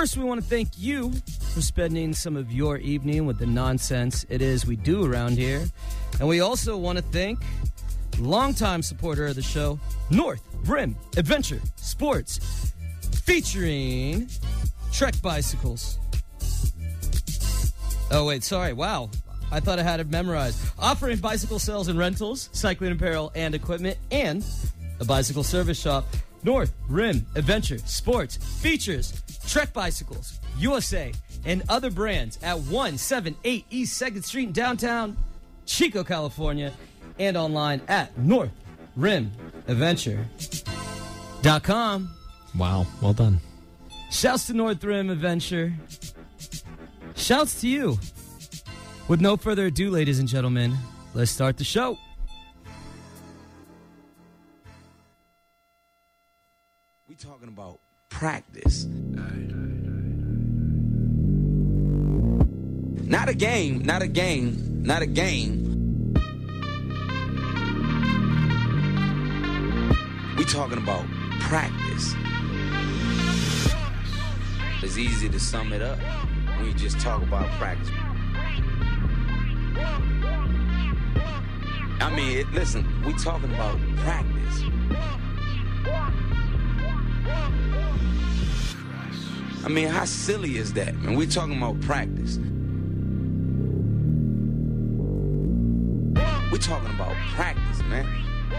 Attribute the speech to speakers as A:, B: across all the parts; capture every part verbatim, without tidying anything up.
A: course, we want to thank you for spending some of your evening with the nonsense it is we do around here. And we also want to thank longtime supporter of the show, North Rim Adventure Sports, featuring Trek Bicycles. Oh, wait, sorry. Wow. I thought I had it memorized. Offering bicycle sales and rentals, cycling apparel and equipment, and a bicycle service shop. North Rim Adventure Sports features Trek Bicycles, U S A, and other brands at one seventy-eight East second Street in downtown Chico, California, and online at north rim adventure dot com.
B: Wow, well done.
A: Shouts to North Rim Adventure. Shouts to you. With no further ado, ladies and gentlemen, let's start the show.
C: We talking about practice. Not a game, not a game, not a game. We talking about practice. It's easy to sum it up when you just talk about practice. I mean, it, listen, we talking about practice. I mean, how silly is that, man? We're talking about practice. We're talking about practice, man.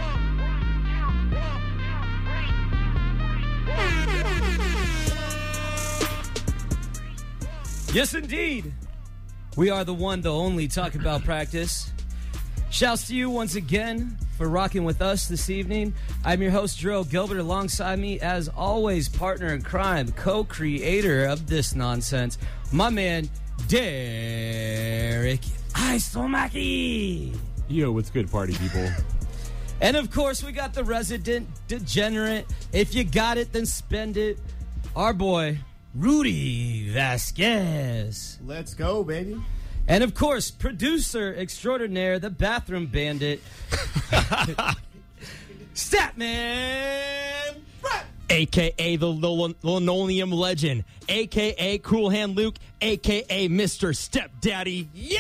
A: Yes, indeed. We are the one, the only talk about practice. Shouts to you once again for rocking with us this evening. I'm your host, Drew Gilbert. Alongside me, as always, partner in crime, co-creator of this nonsense, my man, Derek Isomaki.
D: Yo, what's good, party people?
A: And, of course, we got the resident degenerate. If you got it, then spend it. Our boy, Rudy Vasquez.
E: Let's go, baby.
A: And, of course, producer extraordinaire, the bathroom bandit, Statman Brett.
B: A K A the lin- linoleum legend, A K A Cool Hand Luke, A K A Mister Stepdaddy. Yeah!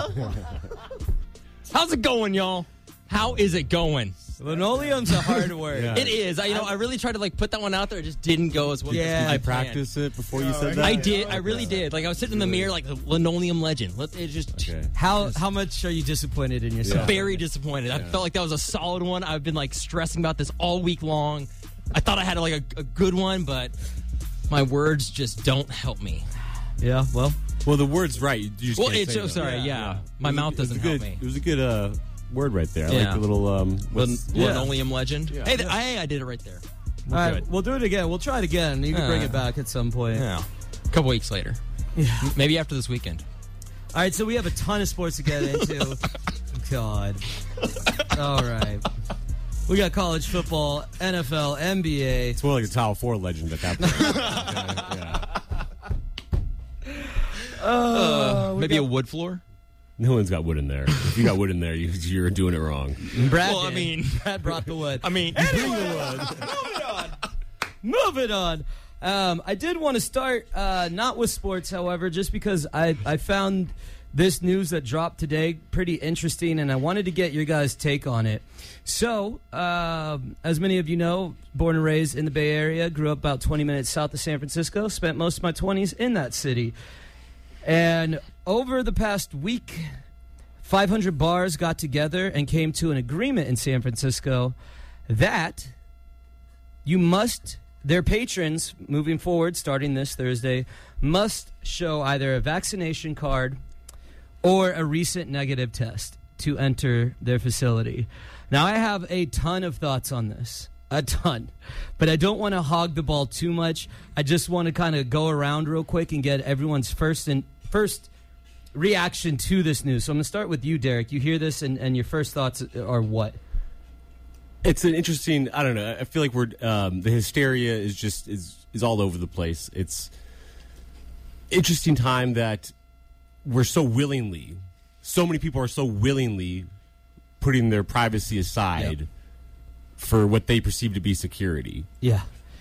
B: How's it going, y'all? How is it going?
A: Linoleum's a hard word.
D: Yeah.
B: It is. I, you know, I really tried to like put that one out there. It just didn't go as well.
A: Yeah.
B: as
D: I
B: planned.
D: practiced it before you said that?
B: I did. I really did. Like I was sitting in the mirror, like the linoleum legend. Let it just.
D: Okay.
A: How how much are you disappointed in yourself?
B: Very disappointed. I
D: Yeah.
B: felt like that was a solid one. I've been like stressing about this all week long. I thought I had like a, a good one, but my words just don't help me.
A: Yeah, well.
D: Well, the word's right. You just
B: Well,
D: can't
B: it's
D: say
B: so
D: them.
B: sorry. Yeah,
D: Yeah.
B: my
D: It was a-
B: mouth
D: it was
B: doesn't
D: a
B: help
D: good,
B: me.
D: It was a good uh, word right there. I
B: Yeah.
D: like the little... Um,
B: Lin-
D: what's-
A: Yeah.
B: Linoleum legend.
D: Yeah.
B: Hey, th- I, I did it right there.
A: All right,
B: good.
A: we'll do it again. We'll try it again. You can bring
B: Uh,
A: it back at some point.
B: Yeah, a couple weeks later.
A: Yeah.
B: M- Maybe after this weekend.
A: All right, so we have a ton of sports to get into. God. All right. We got college football, N F L, N B A.
D: It's more like a Tile four legend at that point. Okay, yeah.
A: Uh,
B: Maybe a wood floor.
D: No one's got wood in there. If you got wood in there, you, you're doing it wrong.
A: Brad
B: Well, I
A: did.
B: mean-
A: Brad brought the wood.
B: I mean,
A: Moving on. Moving on. Um, I did want to start uh, not with sports, however, just because I, I found this news that dropped today pretty interesting, and I wanted to get your guys' take on it. So, um, as many of you know, born and raised in the Bay Area, grew up about twenty minutes south of San Francisco, spent most of my twenties in that city. And over the past week, five hundred bars got together and came to an agreement in San Francisco that you must, their patrons moving forward, starting this Thursday, must show either a vaccination card or a recent negative test to enter their facility. Now, I have a ton of thoughts on this. A ton. But I don't want to hog the ball too much. I just want to kind of go around real quick and get everyone's first and first reaction to this news. So I'm going to start with you, Derek. You hear this, and, and your first thoughts are what?
D: It's an interesting... I don't know. I feel like we're... Um, the hysteria is just... is is all over the place. It's interesting time that we're so willingly... So many people are so willingly putting their privacy aside
A: Yep.
D: for what they perceive to be security.
A: Yeah.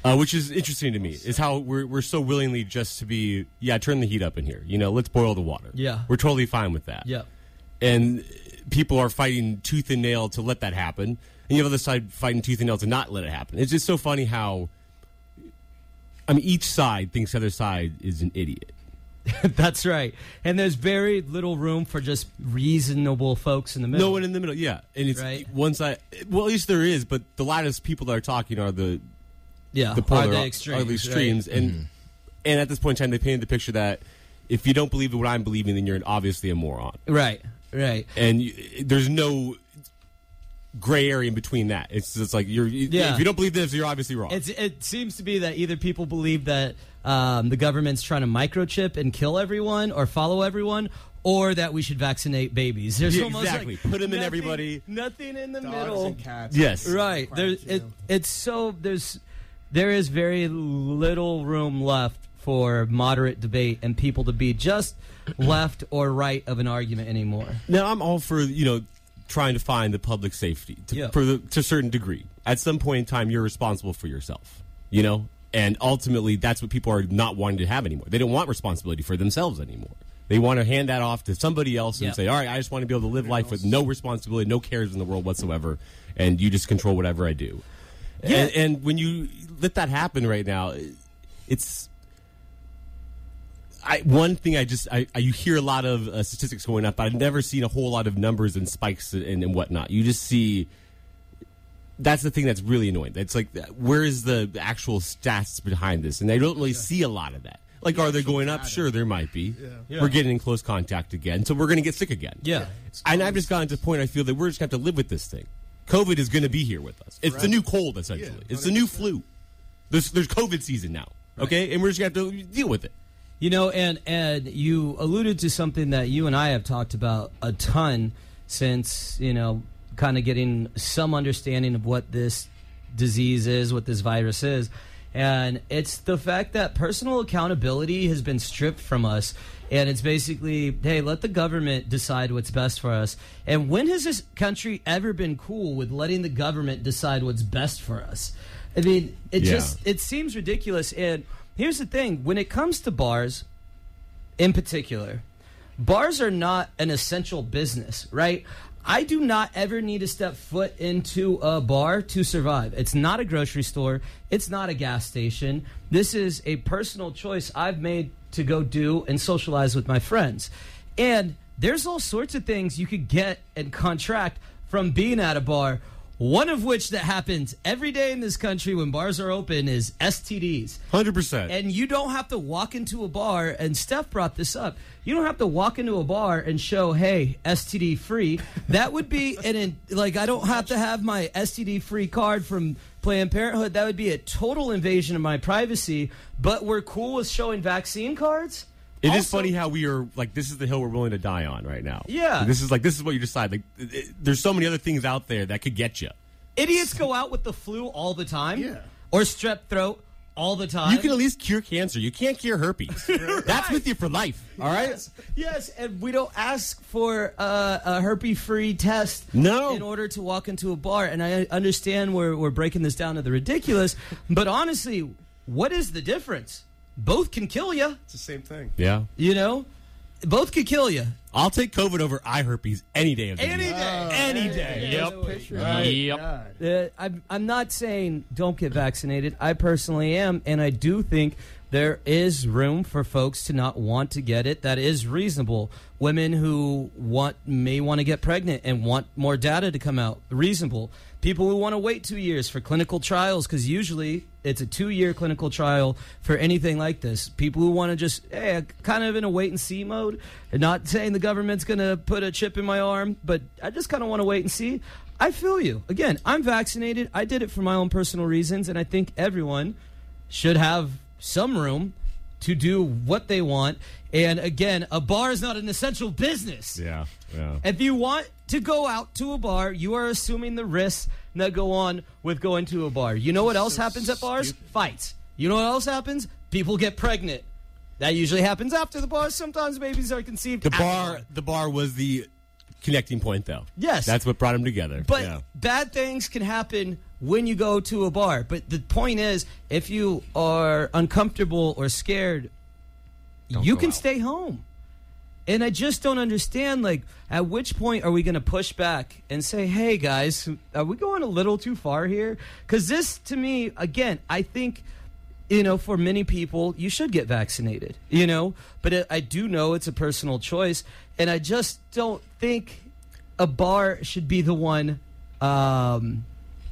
D: Uh, which is interesting to me, is how we're we're so willingly just to be, yeah, turn the heat up in here. You know, let's boil the water.
A: Yeah.
D: We're totally fine with that.
A: Yeah.
D: And people are fighting tooth and nail to let that happen. And you have the other side fighting tooth and nail to not let it happen. It's just so funny how, I mean, each side thinks the other side is an idiot.
A: That's right. And there's very little room for just reasonable folks in the middle.
D: No one in the middle, yeah. And it's
A: Right.
D: one side, well, at least there is, but the loudest people that are talking are the
A: yeah,
D: the polar,
A: are the extremes.
D: are the extremes.
A: right?
D: And
B: Mm-hmm.
D: and at this point in time, they painted the picture that if you don't believe in what I'm believing, then you're obviously a moron.
A: Right, right.
D: And you, there's no gray area in between that. It's just like you're.
A: Yeah.
D: If you don't believe this, you're obviously wrong.
A: It's, it seems to be that either people believe that um, the government's trying to microchip and kill everyone or follow everyone, or that we should vaccinate babies. There's
D: Yeah,
A: almost
D: exactly.
A: like
D: Put 'em in
A: nothing-
D: everybody.
A: Nothing in the
E: Dogs
A: middle.
E: and cats.
D: Yes.
A: Right.
E: Crime
A: There,
E: too.
A: it, it's so there's there is very little room left for moderate debate and people to be just left or right of an argument anymore.
D: Now I'm all for you know trying to find the public safety to,
A: Yeah.
D: for the, to a certain degree. At some point in time, you're responsible for yourself. You know, and ultimately, that's what people are not wanting to have anymore. They don't want responsibility for themselves anymore. They want to hand that off to somebody else and
A: Yep.
D: say, "All right, I just want to be able to live life with no responsibility, no cares in the world whatsoever, and you just control whatever I do."
A: Yeah.
D: And, and when you let that happen right now, it's. I, one thing I just I, I you hear a lot of uh, statistics going up, but I've never seen a whole lot of numbers and spikes and, and whatnot. You just see that's the thing that's really annoying. It's like where is the actual stats behind this, and I don't really see a lot of that. Like, are they going up? Sure, there might be.
A: Yeah.
D: We're getting in close contact again, so we're going to get sick again.
A: Yeah.
D: And I've just gotten to the point I feel that we're just going to have to live with this thing. COVID is going to be here with us. It's the new cold, essentially.
E: Yeah,
D: it's the new flu. There's there's COVID season now, okay, and we're just going to have to deal with it.
A: You know, and and you alluded to something that you and I have talked about a ton since, you know, kind of getting some understanding of what this disease is, what this virus is. And it's the fact that personal accountability has been stripped from us. And it's basically, hey, let the government decide what's best for us. And when has this country ever been cool with letting the government decide what's best for us? I mean, it
D: Yeah.
A: just, it seems ridiculous. And here's the thing. When it comes to bars, in particular, bars are not an essential business, right? I do not ever need to step foot into a bar to survive. It's not a grocery store. It's not a gas station. This is a personal choice I've made to go do and socialize with my friends. And there's all sorts of things you could get and contract from being at a bar. One of which that happens every day in this country when bars are open is S T Ds.
D: one hundred percent.
A: And you don't have to walk into a bar, and Steph brought this up. You don't have to walk into a bar and show, hey, S T D free. That would be an, like, I don't have to have my S T D free card from Planned Parenthood. That would be a total invasion of my privacy. But we're cool with showing vaccine cards?
D: It is
A: Also-
D: funny how we are like this is the hill we're willing to die on right now.
A: Yeah.
D: This is like this is what you decide. Like it, it- there's so many other things out there that could get you.
A: Idiots go out with the flu all the time.
E: Yeah.
A: Or strep throat all the time.
D: You can at least cure cancer. You can't cure herpes. That's with you for life. All right.
A: Yes, yes, and we don't ask for uh, a herpes-free test
D: No.
A: in order to walk into a bar. And I understand we're, we're breaking this down to the ridiculous, but honestly, what is the difference? Both can kill you,
E: It's the same thing.
D: Yeah.
A: you know? Both could kill you.
D: I'll take COVID over eye herpes any day of the
A: Any
D: week.
A: day.
D: Any day. Yep.
B: Yep.
A: Uh, I'm, I'm not saying don't get vaccinated. I personally am, and I do think there is room for folks to not want to get it. That is reasonable. Women who want may want to get pregnant and want more data to come out. Reasonable. People who want to wait two years for clinical trials, because usually it's a two-year clinical trial for anything like this. People who want to just, hey, kind of in a wait-and-see mode. And not saying the government's going to put a chip in my arm, but I just kind of want to wait and see. I feel you. Again, I'm vaccinated. I did it for my own personal reasons, and I think everyone should have some room to do what they want. And again, a bar is not an essential business.
D: Yeah. Yeah.
A: If you want to go out to a bar, you are assuming the risks that go on with going to a bar. You know what else happens at bars? Fights. You know what else happens? People get pregnant. That usually happens after the bar. Sometimes babies are conceived.
D: The
A: after
D: bar. The bar was the connecting point, though.
A: Yes.
D: That's what brought them together.
A: But
D: yeah.
A: bad things can happen when you go to a bar. But the point is, if you are uncomfortable or scared,
B: Don't
A: you
B: go
A: can
B: out.
A: stay home. And I just don't understand, like, at which point are we going to push back and say, hey, guys, are we going a little too far here? Because this, to me, again, I think, you know, for many people, you should get vaccinated, you know? But it, I do know it's a personal choice, and I just don't think a bar should be the one um,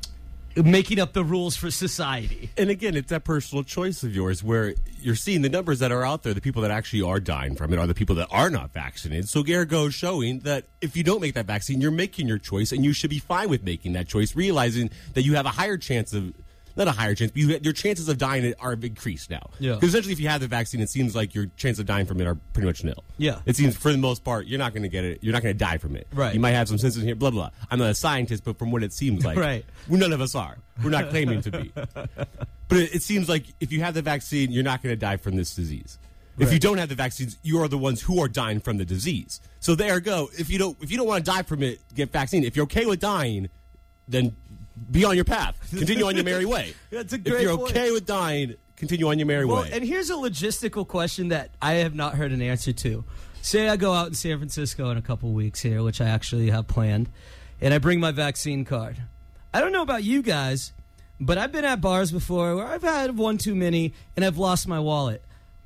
A: making up the rules for society.
D: And again, it's that personal choice of yours where you're seeing the numbers that are out there, the people that actually are dying from it are the people that are not vaccinated. So ergo is showing that if you don't make that vaccine, you're making your choice, and you should be fine with making that choice, realizing that you have a higher chance of, not a higher chance, but you, your chances of dying are increased now.
A: Yeah.
D: Because essentially if you have the vaccine, it seems like your chance of dying from it are pretty much nil.
A: Yeah.
D: It seems for the most part, you're not going to get it. You're not going to die from it.
A: Right.
D: You might have some symptoms here, blah, blah. I'm not a scientist, but from what it seems like,
A: Right.
D: well, none of us are. We're not claiming to be. But it, it seems like if you have the vaccine, you're not going to die from this disease. If
A: Right.
D: you don't have the vaccines, you are the ones who are dying from the disease. So there you go. If you don't, if you don't want to die from it, get vaccine. If you're okay with dying, then be on your path. Continue on your merry way.
A: That's a
D: If
A: great
D: you're
A: point.
D: okay with dying, continue on your merry
A: Well,
D: way.
A: and here's a logistical question that I have not heard an answer to. Say I go out in San Francisco in a couple weeks here, which I actually have planned, and I bring my vaccine card. I don't know about you guys, but I've been at bars before where I've had one too many and I've lost my wallet.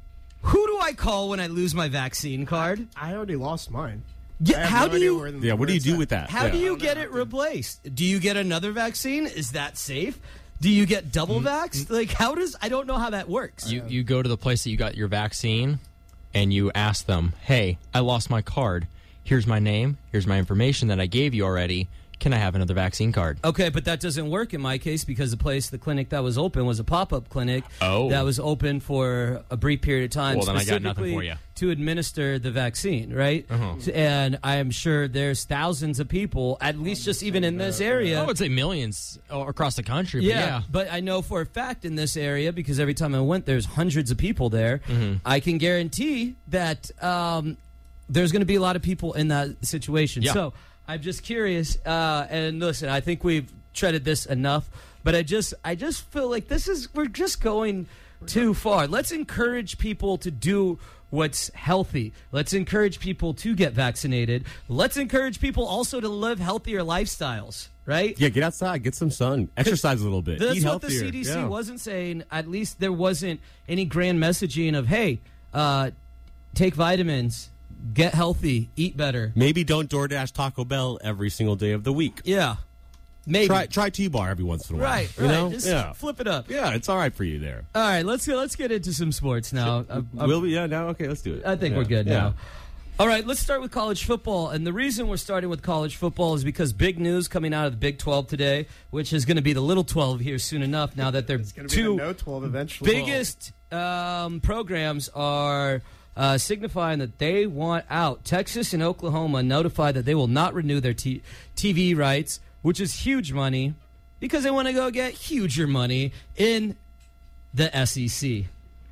A: Who do I call when I lose my vaccine card?
E: I already lost mine.
A: Yeah,
E: I have
A: how
E: no
A: do
E: idea
A: you
E: where-
D: yeah, what
E: where
D: do you
E: it's
D: do
E: at.
D: with that?
A: how
D: Yeah.
A: do you
E: don't
A: get
E: know.
A: it replaced? Do you get another vaccine? Is that safe? Do you get double vaxxed? Like, how does I don't know how that works.
B: You you go to the place that you got your vaccine, and you ask them, "Hey, I lost my card. Here's my name. Here's my information that I gave you already. Can I have another vaccine card?"
A: Okay, but that doesn't work in my case because the place, the clinic that was open was a pop-up clinic
B: Oh.
A: that was open for a brief period of time
B: Well, then I got nothing
A: specifically
B: for ya.
A: to administer the vaccine, right?
B: Uh-huh.
A: And I am sure there's thousands of people, at least just even in this area.
B: I would say millions uh, across the country. But
A: Yeah,
B: yeah.
A: but I know for a fact in this area, because every time I went, there's hundreds of people there.
B: Mm-hmm.
A: I can guarantee that um, there's going to be a lot of people in that situation.
B: Yeah.
A: So I'm just curious. Uh, and listen, I think we've treaded this enough, but I just, I just feel like this is we're just going too far. Let's encourage people to do what's healthy. Let's encourage people to get vaccinated. Let's encourage people also to live healthier lifestyles. Right?
D: Yeah, get outside, get some sun, exercise a little bit,
A: That's
D: eat
A: what
D: healthier.
A: the C D C
D: Yeah.
A: wasn't saying. At least there wasn't any grand messaging of, hey, uh, take vitamins, get healthy, eat better.
D: Maybe don't DoorDash Taco Bell every single day of the week.
A: Yeah. Maybe.
D: Try try T-Bar every once in a while.
A: Right,
D: You
A: right.
D: know?
A: Just
D: yeah.
A: flip it up.
D: Yeah, it's all right for you there.
A: All right, let's go, let's get into some sports now. Uh, uh,
D: Will we? Yeah, now? Okay, let's do it.
A: I think
D: Yeah.
A: we're good
D: Yeah.
A: now. All right, let's start with college football. And the reason we're starting with college football is because big news coming out of the Big twelve today, which is going to be the Little twelve here soon enough now that they're
E: It's going to be
A: two
E: the No twelve eventually.
A: biggest um, programs are uh, signifying that they want out. Texas and Oklahoma notified that they will not renew their t- TV rights, which is huge money, because they want to go get huger money in the S E C.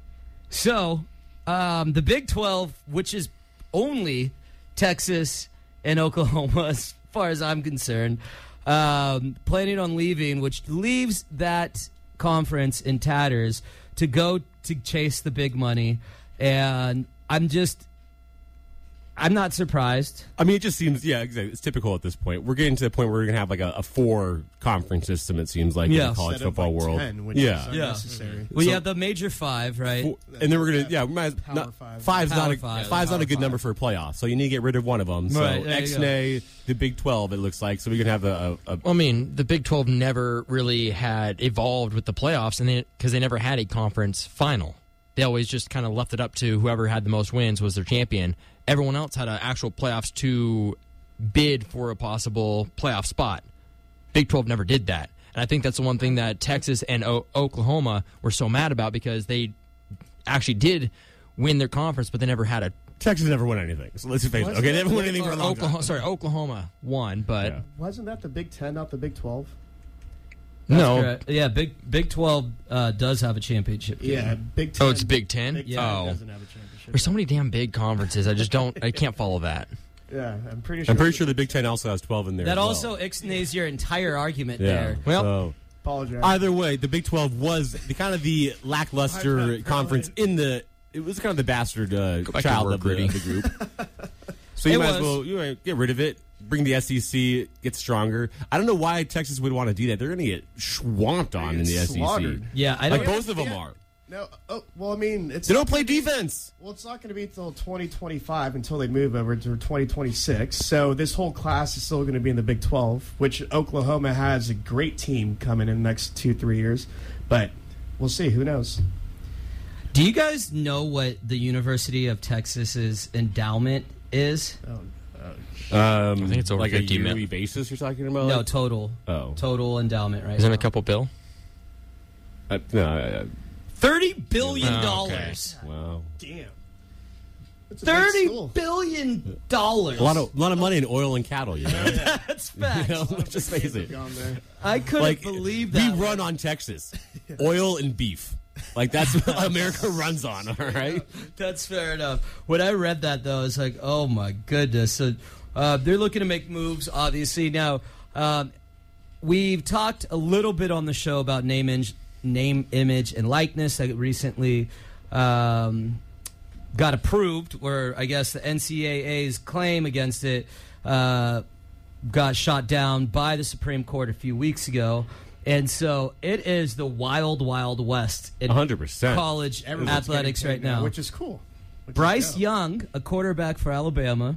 A: So um, the Big twelve, which is only Texas and Oklahoma, as far as I'm concerned, um, planning on leaving, which leaves that conference in tatters to go to chase the big money. And I'm just, I'm not surprised.
D: I mean, it just seems, yeah, exactly. It's typical at this point. We're getting to the point where we're going to have like a, a four conference system, it seems like,
A: Yeah.
D: in the college
E: Instead of,
D: football
E: like,
D: world.
E: ten, which
D: yeah.
E: is
A: Yeah.
E: unnecessary.
A: Well,
D: So-
A: you have the major five, right?
D: Four- and then we're going to, yeah, we might,
E: Power
D: not,
E: five.
D: five's,
A: Power
D: not a,
A: five.
D: five's not a
E: Power
D: good
E: five.
D: number for a playoff. So you need to get rid of one of them. So
A: Right, there you
D: X N A, the Big twelve, it looks like. So we can have a, a, a
B: Well, I mean, the Big twelve never really had evolved with the playoffs, and because they, they never had a conference final. They always just kind of left it up to whoever had the most wins was their champion. Everyone else had an actual playoffs to bid for a possible playoff spot. Big twelve never did that. And I think that's the one thing that Texas and o- Oklahoma were so mad about, because they actually did win their conference, but they never had a
D: Texas never won anything. So let's face it.
E: Wasn't
D: Okay,
E: it?
D: they haven't won anything for a long
B: Oklahoma,
D: time.
B: sorry, Oklahoma won, but
D: Yeah.
E: Wasn't that the Big Ten, not the Big twelve?
B: no.
A: Correct. Yeah, Big Big twelve uh, does have a championship game.
E: Yeah, Big Ten.
B: Oh, it's Big Ten?
E: Big Ten
A: Yeah.
B: Oh.
E: doesn't have a championship.
B: There's so many damn big conferences. I just don't. I can't follow that.
E: Yeah, I'm pretty sure.
D: I'm pretty
E: it's
D: sure the
E: Big
D: Big Ten also has twelve in there.
A: That
D: as well.
A: also ixnays your entire argument
D: Yeah.
A: there.
B: Well-
D: so,
E: Apologize.
D: Either way, the Big twelve was the kind of the lackluster
E: Apparently.
D: conference in the. It was kind of the bastard uh,
B: back to
D: child
B: work,
D: of the,
B: Rudy.
D: of the group. So you
A: It
D: might
A: was.
D: as well you know, get rid of it. Bring the S E C, get stronger. I don't know why Texas would want to do that. They're going to get swamped on in the S E C.
E: Slaughtered.
A: Yeah, I
D: Like
A: don't.
D: both of them
E: Yeah.
D: are.
E: No, oh, well, I mean, it's
D: They don't play defense.
E: Well, it's not going to be until twenty twenty-five until they move over to twenty twenty-six. So this whole class is still going to be in the Big twelve, which Oklahoma has a great team coming in the next two, three years. But we'll see. Who knows?
A: Do you guys know what the University of Texas's endowment is?
E: Oh,
D: Um,
B: I think it's over
D: like
B: fifty
D: a yearly
B: mil.
D: basis you're talking about?
A: No,
D: Like-
A: total.
D: Oh.
A: Total endowment, right?
B: Isn't
A: now.
B: it a couple bill?
D: Uh, no, uh,
A: Thirty billion
B: Oh, okay.
A: dollars.
D: wow.
E: damn. It's a big
A: Thirty
E: school.
A: billion dollars.
D: A lot of, a lot of money in oil and cattle, you know?
A: That's facts.
D: You know, let's just face it.
E: Gone there.
A: I couldn't
D: Like,
A: believe
D: we
A: that.
D: run on Texas. Oil and beef. Like, that's what America runs on, all right?
A: That's fair enough. When I read that, though, I was like, oh, my goodness. So, uh, they're looking to make moves, obviously. Now, um, we've talked a little bit on the show about name, in- name image, and likeness that recently um, got approved, where I guess the N C double A's claim against it uh, got shot down by the Supreme Court a few weeks ago. And so it is the wild, wild west in
D: one hundred percent.
A: college
E: Everyone's
A: athletics
E: getting
A: right
E: paid
A: now.
E: which is cool. Which is
A: Bryce
E: dope.
A: Young, a quarterback for Alabama,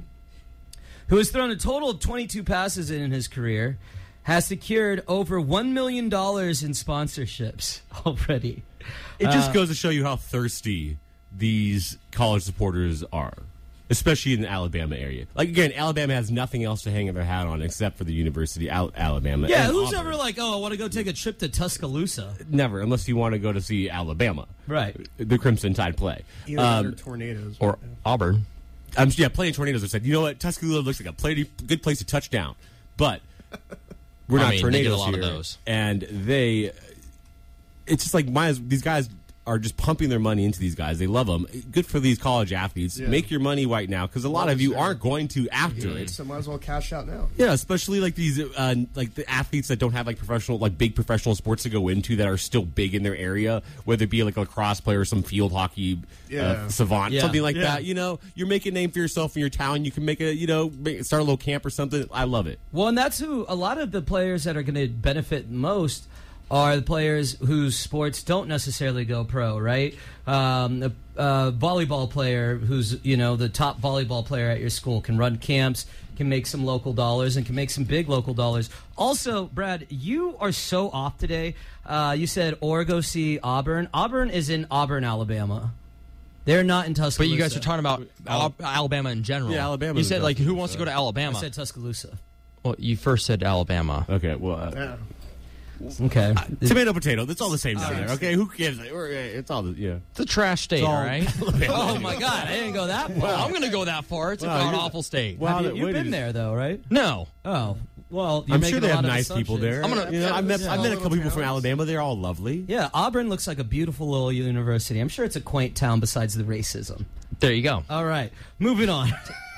A: who has thrown a total of twenty-two passes in his career, has secured over one million dollars in sponsorships already.
D: It just
A: Uh,
D: goes to show you how thirsty these college supporters are, especially in the Alabama area. Like, again, Alabama has nothing else to hang their hat on except for the University of Alabama.
A: Yeah,
D: and
A: who's
D: Auburn.
A: ever like, oh, I want to go take a trip to Tuscaloosa?
D: Never, unless you want to go to see Alabama.
A: Right.
D: The Crimson Tide play.
E: Either
D: Um,
E: they're tornadoes.
B: Or Auburn?
D: Um, yeah, playing tornadoes. I said, you know what? Tuscaloosa looks like a play, good place to touch down, but we're
B: I
D: not
B: mean, they
D: tornadoes
B: get a lot
D: here.
B: of those.
D: And they, it's just like my these guys are just pumping their money into these guys. They love them. Good for these college athletes.
E: Yeah.
D: Make your money right now because a lot
E: Well
D: of you
E: deserved.
D: aren't going to after it.
E: So might as well cash out now.
D: Yeah, especially like these, uh, like the athletes that don't have like professional, like big professional sports to go into that are still big in their area, whether it be like a lacrosse player or some field hockey
E: Yeah.
D: uh, savant,
A: Yeah.
D: something like
E: Yeah.
D: that. You know, you're making a name for yourself in your town. You can make a, you know, make, start a little camp or something. I love it.
A: Well, and that's who a lot of the players that are going to benefit most are the players whose sports don't necessarily go pro, right? Um, a, a volleyball player who's, you know, the top volleyball player at your school can run camps, can make some local dollars, and can make some big local dollars. Also, Brad, you are so off today. Uh, you said, or go see Auburn. Auburn is in Auburn, Alabama. They're not in Tuscaloosa.
B: But you guys are talking about Al- Alabama in general.
D: Yeah, Alabama
B: You
D: is
B: said, like, who
D: Tuscaloosa.
B: wants to go to
A: I
B: Alabama?
A: said Tuscaloosa.
B: Well, you first said Alabama.
D: Okay, well, uh,
E: Yeah.
A: Okay.
D: tomato, potato. That's all the same down
A: right.
D: there. Okay, who gives it? We're, it's all the yeah.
B: It's a trash state,
D: all-
B: all right?
A: Oh, my God. I didn't go that far.
B: Well, I'm going to go that far. It's a
D: Well,
B: god
D: you're-
B: awful state.
D: Wow,
A: Have you,
D: that-
A: you've
D: wait,
A: been
D: is-
A: there, though, right?
B: No.
A: Oh, well, you're
D: I'm
A: making
D: sure they
A: a
D: have
A: lot of
D: nice people there.
A: assumptions.
B: I'm gonna-
D: you know, I've met
E: Yeah.
D: I've met a couple people from
E: Towns.
D: Alabama. They're all lovely.
A: Yeah, Auburn looks like a beautiful little university. I'm sure it's a quaint town besides the racism.
B: There you go.
A: All right, moving on.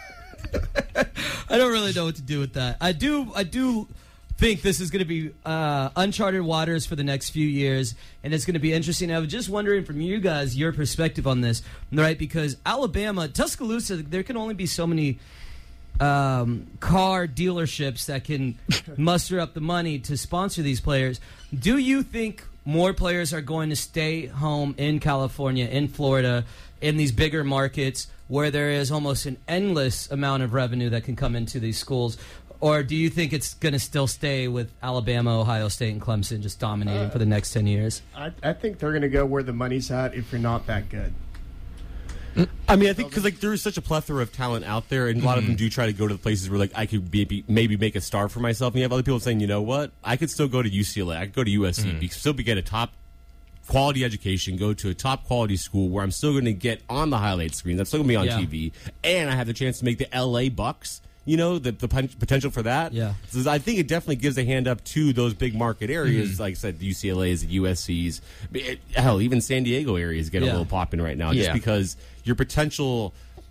A: I don't really know what to do with that. I do I do think this is going to be uh, uncharted waters for the next few years, and it's going to be interesting. I was just wondering from you guys your perspective on this, right? Because Alabama, Tuscaloosa, there can only be so many um, car dealerships that can muster up the money to sponsor these players. Do you think more players are going to stay home in California, in Florida, in these bigger markets where there is almost an endless amount of revenue that can come into these schools? Or do you think it's going to still stay with Alabama, Ohio State, and Clemson just dominating
E: Uh,
A: for the next ten years?
E: I, I think they're going to go where the money's at if you're not that good.
D: I mean, I think because like there is such a plethora of talent out there, and a lot of them do try to go to the places where like I could maybe maybe make a star for myself. And you have other people saying, you know what, I could still go to U C L A, I could go to U S C, be, still be, get a top quality education, go to a top quality school where I'm still going to get on the highlight screen. That's still going to be on
A: Yeah.
D: T V, and I have the chance to make the L A Bucks. You know, the, the pen- potential for that.
A: Yeah.
D: So I think it definitely gives a hand up to those big market areas. Like I said, the U C L A's, the U S C's. It- hell, even San Diego areas get
A: Yeah.
D: a little popping right now
B: Yeah.
D: just because your potential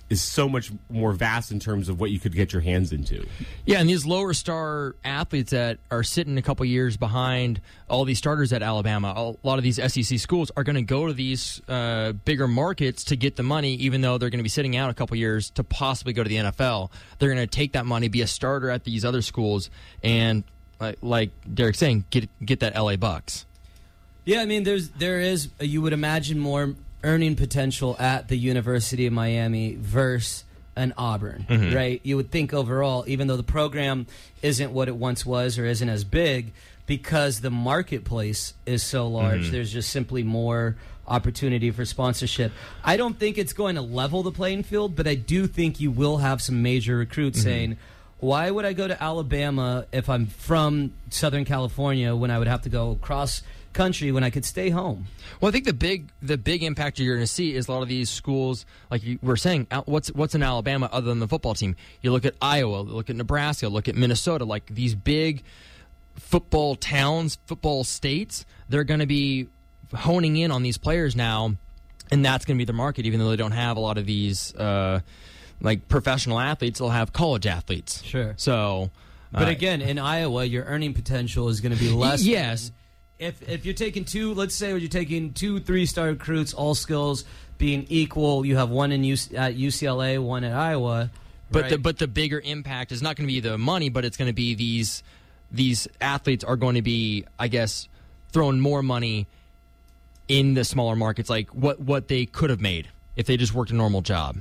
D: is so much more vast in terms of what you could get your hands into.
B: Yeah, and these lower star athletes that are sitting a couple years behind all these starters at Alabama, a lot of these S E C schools are going to go to these uh, bigger markets to get the money, even though they're going to be sitting out a couple years to possibly go to the N F L. They're going to take that money, be a starter at these other schools, and like, like Derek's saying, get get that L A Bucks.
A: Yeah, I mean, there's there is you would imagine more earning potential at the University of Miami versus an Auburn, mm-hmm. right? You would think overall, even though the program isn't what it once was or isn't as big, because the marketplace is so large, mm-hmm. there's just simply more opportunity for sponsorship. I don't think it's going to level the playing field, but I do think you will have some major recruits mm-hmm. saying, why would I go to Alabama if I'm from Southern California when I would have to go across country when I could stay home?
B: Well, I think the big the big impact you're going to see is a lot of these schools, like you were saying, what's what's in Alabama other than the football team? You look at Iowa, look at Nebraska, look at Minnesota, like these big football towns, football states. They're going to be honing in on these players now, and that's going to be the market, even though they don't have a lot of these uh, like professional athletes. They'll have college athletes.
A: Sure.
B: So,
A: but
B: uh,
A: again, in Iowa, your earning potential is going to be less.
B: Yes.
A: Than, If if you're taking two, let's say you're taking two three-star recruits, all skills being equal, you have one in U C, at U C L A, one at Iowa.
B: But
A: right?
B: the but the bigger impact is not going to be the money, but it's going to be these these athletes are going to be, I guess, throwing more money in the smaller markets, like what what they could have made if they just worked a normal job.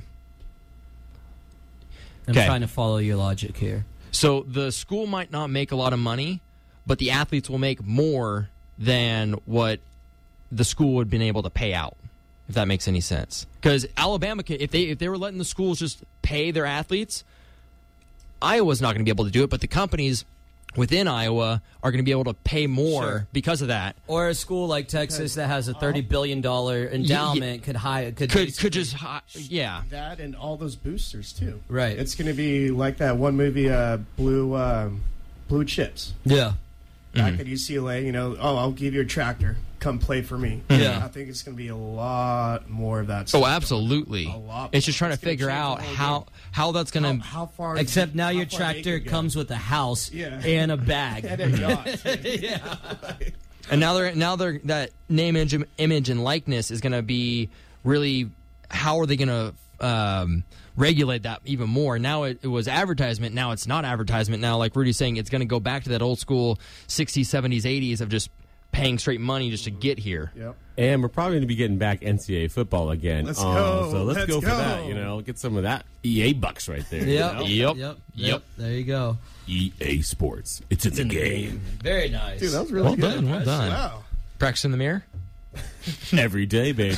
A: I'm
B: okay.
A: trying to follow your logic here.
B: So the school might not make a lot of money, but the athletes will make more than what the school would have been able to pay out, if that makes any sense. Because Alabama, if they if they were letting the schools just pay their athletes, Iowa's not going to be able to do it, but the companies within Iowa are going to be able to pay more
A: Sure.
B: because of that.
A: Or a school like Texas that has a thirty billion dollars endowment could hire could
B: Could could just hi- yeah.
E: That and all those boosters too.
A: Right.
E: It's going to be like that one movie, uh, Blue um, Blue Chips.
A: yeah.
E: Back at U C L A, you know, oh, I'll give you a tractor. Come play for me.
A: Yeah.
E: I think it's going to be a lot more of that stuff.
B: Oh, absolutely.
E: A lot
B: It's just
E: more.
B: trying
E: It's
B: to
E: gonna
B: figure
E: change
B: out
E: the whole
B: how
E: game.
B: how that's going
E: How,
B: to.
E: how far?
A: Except now
E: how
A: your
E: far they
A: tractor
E: can go.
A: comes with a house
E: Yeah.
A: and a bag.
E: and a yacht.
A: yeah.
B: And now they're now they're that name, image, image, and likeness is going to be really. How are they going to um, regulate that even more? Now it, it was advertisement. Now it's not advertisement. Now, like Rudy's saying, it's going to go back to that old school sixties, seventies, eighties of just paying straight money just to get here.
E: Yep.
D: And we're probably going to be getting back N C double A football again.
E: Let's
D: Uh,
E: go.
D: So let's,
E: Let's
D: go, for
E: go.
D: that. You know, get some of that E A bucks right there. you
A: Yep.
D: know?
B: Yep.
A: Yep.
B: Yep.
A: There you go.
D: E A Sports. It's in the game.
A: Very nice.
E: Dude, that was really
B: Well
E: good.
B: done, well done.
E: Wow.
B: Practice in the mirror.
D: Every day, baby.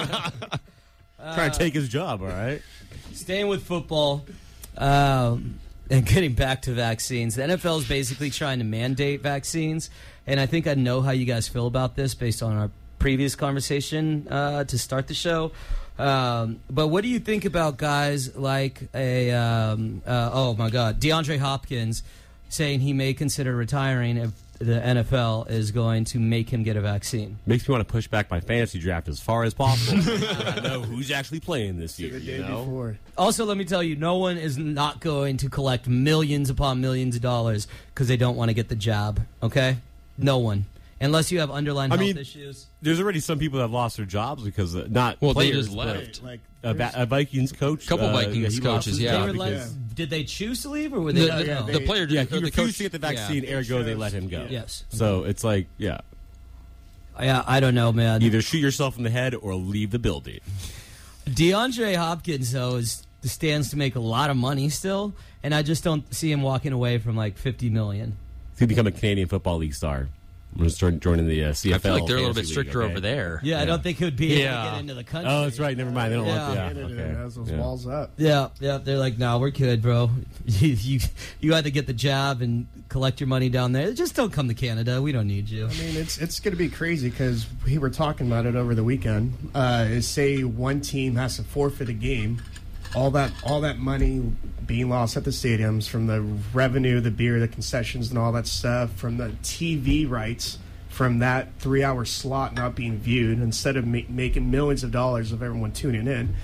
D: Trying to take his job, all right?
A: Staying with football um, and getting back to vaccines, the N F L is basically trying to mandate vaccines, and I think I know how you guys feel about this based on our previous conversation uh, to start the show. Um, but what do you think about guys like a um, uh, oh my God, DeAndre Hopkins saying he may consider retiring if the N F L is going to make him get a vaccine?
D: Makes me want to push back my fantasy draft as far as possible. I know who's actually playing this year.
E: The
D: You
E: day
D: know?
E: before.
A: Also, let me tell you, no one is not going to collect millions upon millions of dollars because they don't want to get the jab, okay? No one. Unless you have underlying
D: I
A: health
D: mean,
A: issues.
D: There's already some people that have lost their jobs because uh, not
B: Well, they
D: players,
B: just
D: but
B: left.
E: Like,
D: A, ba- a Vikings coach.
B: Couple
D: uh,
B: Vikings
D: yeah, he lost
B: coaches,
D: his
B: yeah.
A: They
D: job
A: were
D: because-
A: let, did they choose to leave or were they
B: The,
A: let
B: the,
A: go?
B: the player,
D: Yeah,
B: or
D: he
B: the
D: refused
B: coach,
D: to get the vaccine,
B: yeah.
D: ergo they let him go.
A: Yes.
D: So it's like, yeah,
A: Yeah, I don't know, man.
D: either shoot yourself in the head or leave the building.
A: DeAndre Hopkins, though, is stands to make a lot of money still, and I just don't see him walking away from like fifty million.
D: He's going to become a Canadian Football League star. I'm going to start joining the uh, C
B: I
D: F L.
B: feel like they're a little bit
D: Fantasy League,
B: stricter
D: okay?
B: over there.
A: Yeah, I don't think he would be able
B: Yeah.
A: to get into the country.
D: Oh, that's right. Never mind. They don't
A: Yeah.
D: want. Yeah.
E: Canada
D: Okay.
E: has those
D: Yeah.
E: walls up.
A: Yeah, yeah. They're like, no, we're good, bro. You, you, you either get the job and collect your money down there. Just don't come to Canada. We don't need you.
E: I mean, it's it's going to be crazy because we were talking about it over the weekend. Uh, is say one team has to forfeit a game, all that all that money being lost at the stadiums from the revenue, the beer, the concessions, and all that stuff, from the T V rights, from that three-hour slot not being viewed, instead of ma- making millions of dollars of everyone tuning in.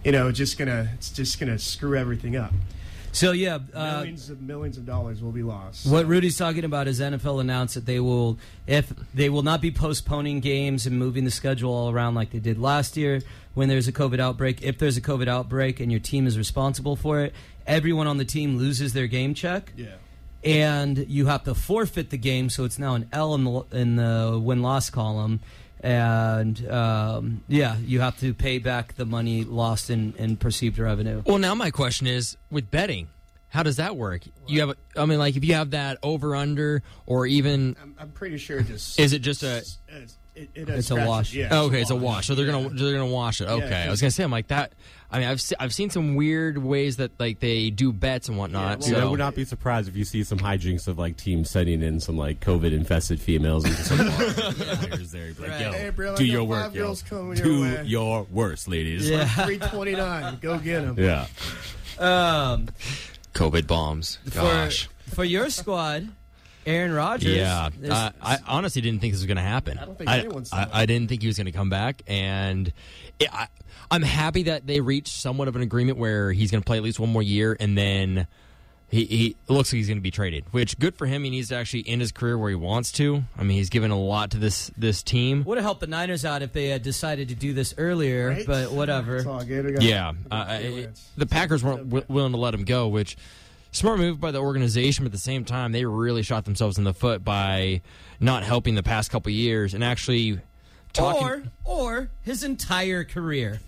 E: you know, just gonna it's just gonna screw everything up.
A: So yeah, uh,
E: millions of millions of dollars will be lost.
A: What Rudy's talking about is N F L announced that they will, if they will not be postponing games and moving the schedule all around like they did last year when there's a COVID outbreak. If there's a COVID outbreak and your team is responsible for it, everyone on the team loses their game check.
E: Yeah.
A: And you have to forfeit the game, so it's now an L in the in the win-loss column. And, um, yeah, you have to pay back the money lost in, in perceived revenue.
B: Well, now my question is, with betting, how does that work? You have, a, I mean, like, if you have that over-under, or even...
E: I'm, I'm pretty sure just...
B: Is it just a...
E: It's, it, it
A: It's a
E: scratches.
A: wash.
E: Yeah,
B: Oh, okay, it's a wash. So they're gonna they're gonna wash it. Okay, I was gonna say, I'm like that. I mean, I've se- I've seen some weird ways that like they do bets and whatnot.
E: Yeah, well,
D: Dude, I
B: so
D: would not be surprised if you see some hijinks of like teams sending in some like COVID infested females into some players there. Be like,
A: Right.
D: yo,
E: Hey, bro, I
D: do
E: got
D: your
E: five
D: work, yo.
E: girls coming your
D: Do
E: way.
D: your worst, ladies.
A: Yeah.
E: three twenty-nine. Go get them.
D: Yeah.
A: Um,
B: COVID bombs. Gosh.
A: For, for your squad, Aaron Rodgers.
B: Yeah,
A: is-
B: uh, I honestly didn't think this was going to happen.
E: I don't think
B: I,
E: anyone saw
B: I,
E: it.
B: I didn't think he was going to come back, and it, I, I'm happy that they reached somewhat of an agreement where he's going to play at least one more year, and then he, he it looks like he's going to be traded. Which good for him. He needs to actually end his career where he wants to. I mean, he's given a lot to this this team.
A: would have helped the Niners out if they had decided to do this earlier,
E: Right?
A: but whatever.
E: It's all good. We got-
B: Yeah, uh, I- the Packers weren't w- willing to let him go, which smart move by the organization. But at the same time, they really shot themselves in the foot by not helping the past couple years and actually talking.
A: Or, or his entire career.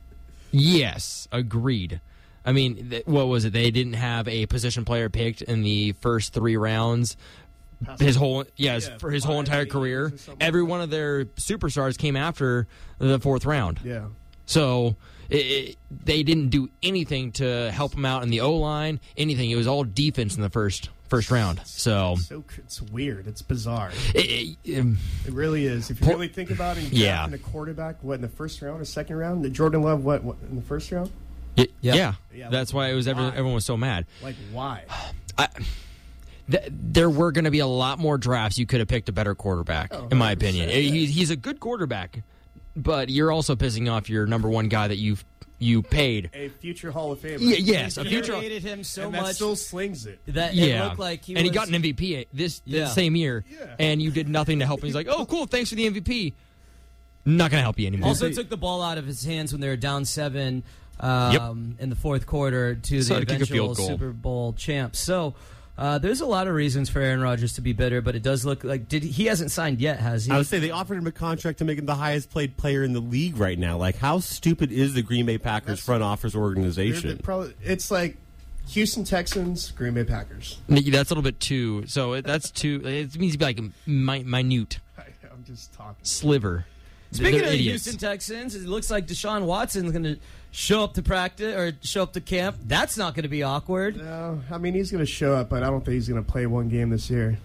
B: Yes, agreed. I mean, th- what was it? They didn't have a position player picked in the first three rounds. His whole yeah, his,
E: Yeah,
B: for his whole
E: five
B: entire
E: years
B: career.
E: or something
B: Every
E: like
B: one of their superstars came after the fourth round.
E: Yeah.
B: So it, it, they didn't do anything to help him out in the O line. Anything. It was all defense in the first first round. So
E: So it's weird. It's bizarre.
B: it, it, um,
E: It really is. If you
B: Por-
E: really think about it,
B: Yeah.
E: drafting a quarterback, what, in the first round or second round? Did Jordan Love, what, what in the first round?
B: it-
A: Yeah.
B: yeah.
E: Yeah,
B: That's why it was. Every,
E: why?
B: everyone was so mad.
E: Like, why?
B: I, th- there were going to be a lot more drafts. You could have picked a better quarterback,
E: Oh,
B: in my
E: one hundred percent,
B: opinion.
E: yeah.
B: He's, he's a good quarterback, but you're also pissing off your number one guy that you you paid.
E: A future Hall of Famer.
B: Yeah, yes, a
A: You
B: future.
A: hated him so
E: and that
A: much
E: still slings it.
A: that it
B: Yeah,
A: looked like he
B: and
A: was,
B: he got an M V P this, this
A: Yeah.
B: same year,
E: Yeah.
B: and you did nothing to help him. He's like, "Oh, cool, thanks for the M V P." Not going to help you anymore.
A: Also took the ball out of his hands when they were down seven um, in the fourth quarter to the
B: Started to kick a
A: eventual
B: field goal.
A: Super Bowl champs. So uh, there's a lot of reasons for Aaron Rodgers to be bitter, but it does look like did he hasn't signed yet, has he?
D: I would say they offered him a contract to make him the highest paid player in the league right now. Like, how stupid is the Green Bay Packers
E: That's-
D: front office
E: They're
D: organization?
E: the- probably, it's like Houston Texans, Green Bay Packers.
B: That's a little bit too. So it- that's too. It means to be like a mi- minute
E: I, I'm just talking.
B: sliver.
A: Speaking
B: They're
A: of the
B: idiots.
A: Houston Texans, it looks like Deshaun Watson's going to show up to practice or show up to camp. That's not going to be awkward.
E: No, I mean, he's going to show up, but I don't think he's going to play one game this year.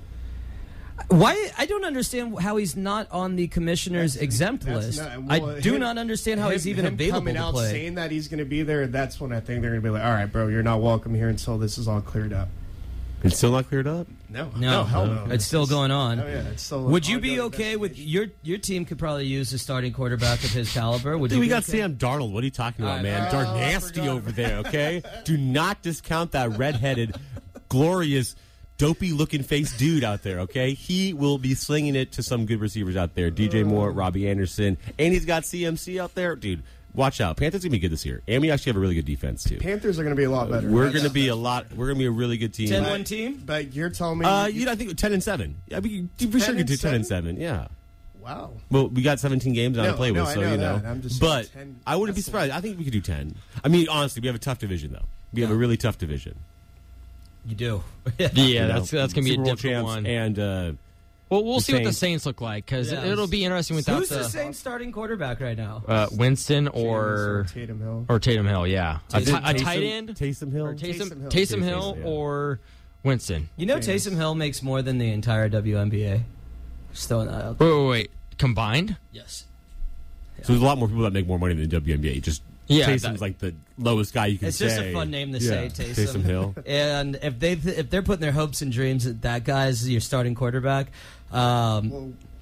A: Why? I don't understand how he's not on the commissioner's
E: That's-
A: exempt
E: that's
A: list.
E: not-
A: I
E: well,
A: do
E: him-
A: not understand how
E: him,
A: he's even
E: him
A: available
E: coming
A: to
E: out
A: play.
E: saying that he's going to be there, that's when I think they're going to be like, all right, bro, you're not welcome here until this is all cleared up.
D: It's still not cleared up?
E: No,
A: No,
E: hell no.
A: it's still going on.
E: Oh, yeah, it's still
A: Would you be
E: ongoing
A: okay with
E: investigation.
A: your your team could probably use a starting quarterback of his caliber? Would
D: Dude,
A: you
D: we
A: be
D: got
A: okay?
D: Sam Darnold. What are you talking about,
A: Uh,
D: man?
E: oh, I
D: Darnasty
E: forgot.
D: over there, okay? Do not discount that redheaded, glorious, dopey-looking face dude out there, okay? He will be slinging it to some good receivers out there. D J Moore, Robbie Anderson, and he's got C M C out there. Dude, watch out. Panthers going to be good this year. And we actually have a really good defense, too.
E: Panthers are going to be a lot better.
D: We're
E: That's-
D: going to be a lot. We're going to be a really good team.
A: ten one team?
E: But you're telling me.
D: Uh,
E: you-
D: you know, I think ten and seven. Yeah, we we sure
E: ten
D: could
E: and
D: do ten and
E: seven?
D: seven. Yeah.
E: wow.
D: Well, we got seventeen games on
E: No,
D: to play
E: no,
D: with,
E: I
D: so
E: know
D: you know.
E: that. I'm just
D: but
E: saying ten-
D: I wouldn't be
E: that's a-
D: surprised. I think we could do ten. I mean, honestly, we have a tough division, though. We have a really tough division.
A: You do.
B: Yeah,
D: You know,
B: that's that's gonna be a
D: Super Bowl
B: different
D: champs
B: one.
D: And uh,
B: well, we'll
D: the
B: see what the
D: Saints.
B: Saints look like because
A: Yeah.
B: it'll be interesting without
A: Who's
B: the,
A: the same starting quarterback right now?
B: uh, Winston or
E: James Tatum Hill.
B: or Tatum Hill. Yeah, a,
A: Taysom-
B: ti- a
D: Taysom-
B: tight end.
D: Taysom Hill.
B: Or Taysom,
E: Taysom Hill.
B: Taysom
D: Taysom
B: Hill
D: Hill, yeah.
B: or Winston.
A: You know
E: James.
A: Taysom Hill makes more than the entire W N B A. Just throwing that out
B: Wait,
A: there.
B: wait, wait. Combined?
A: Yes.
D: So there's a lot more people that make more money than the W N B A. Just
B: Yeah,
D: Taysom's
B: that-
D: like the lowest guy you can
A: It's
D: say.
A: just a fun name to
D: Yeah,
A: say, Taysom.
D: Taysom Hill.
A: And if they if they're putting their hopes and dreams that that guy's your starting quarterback, um,
E: Well,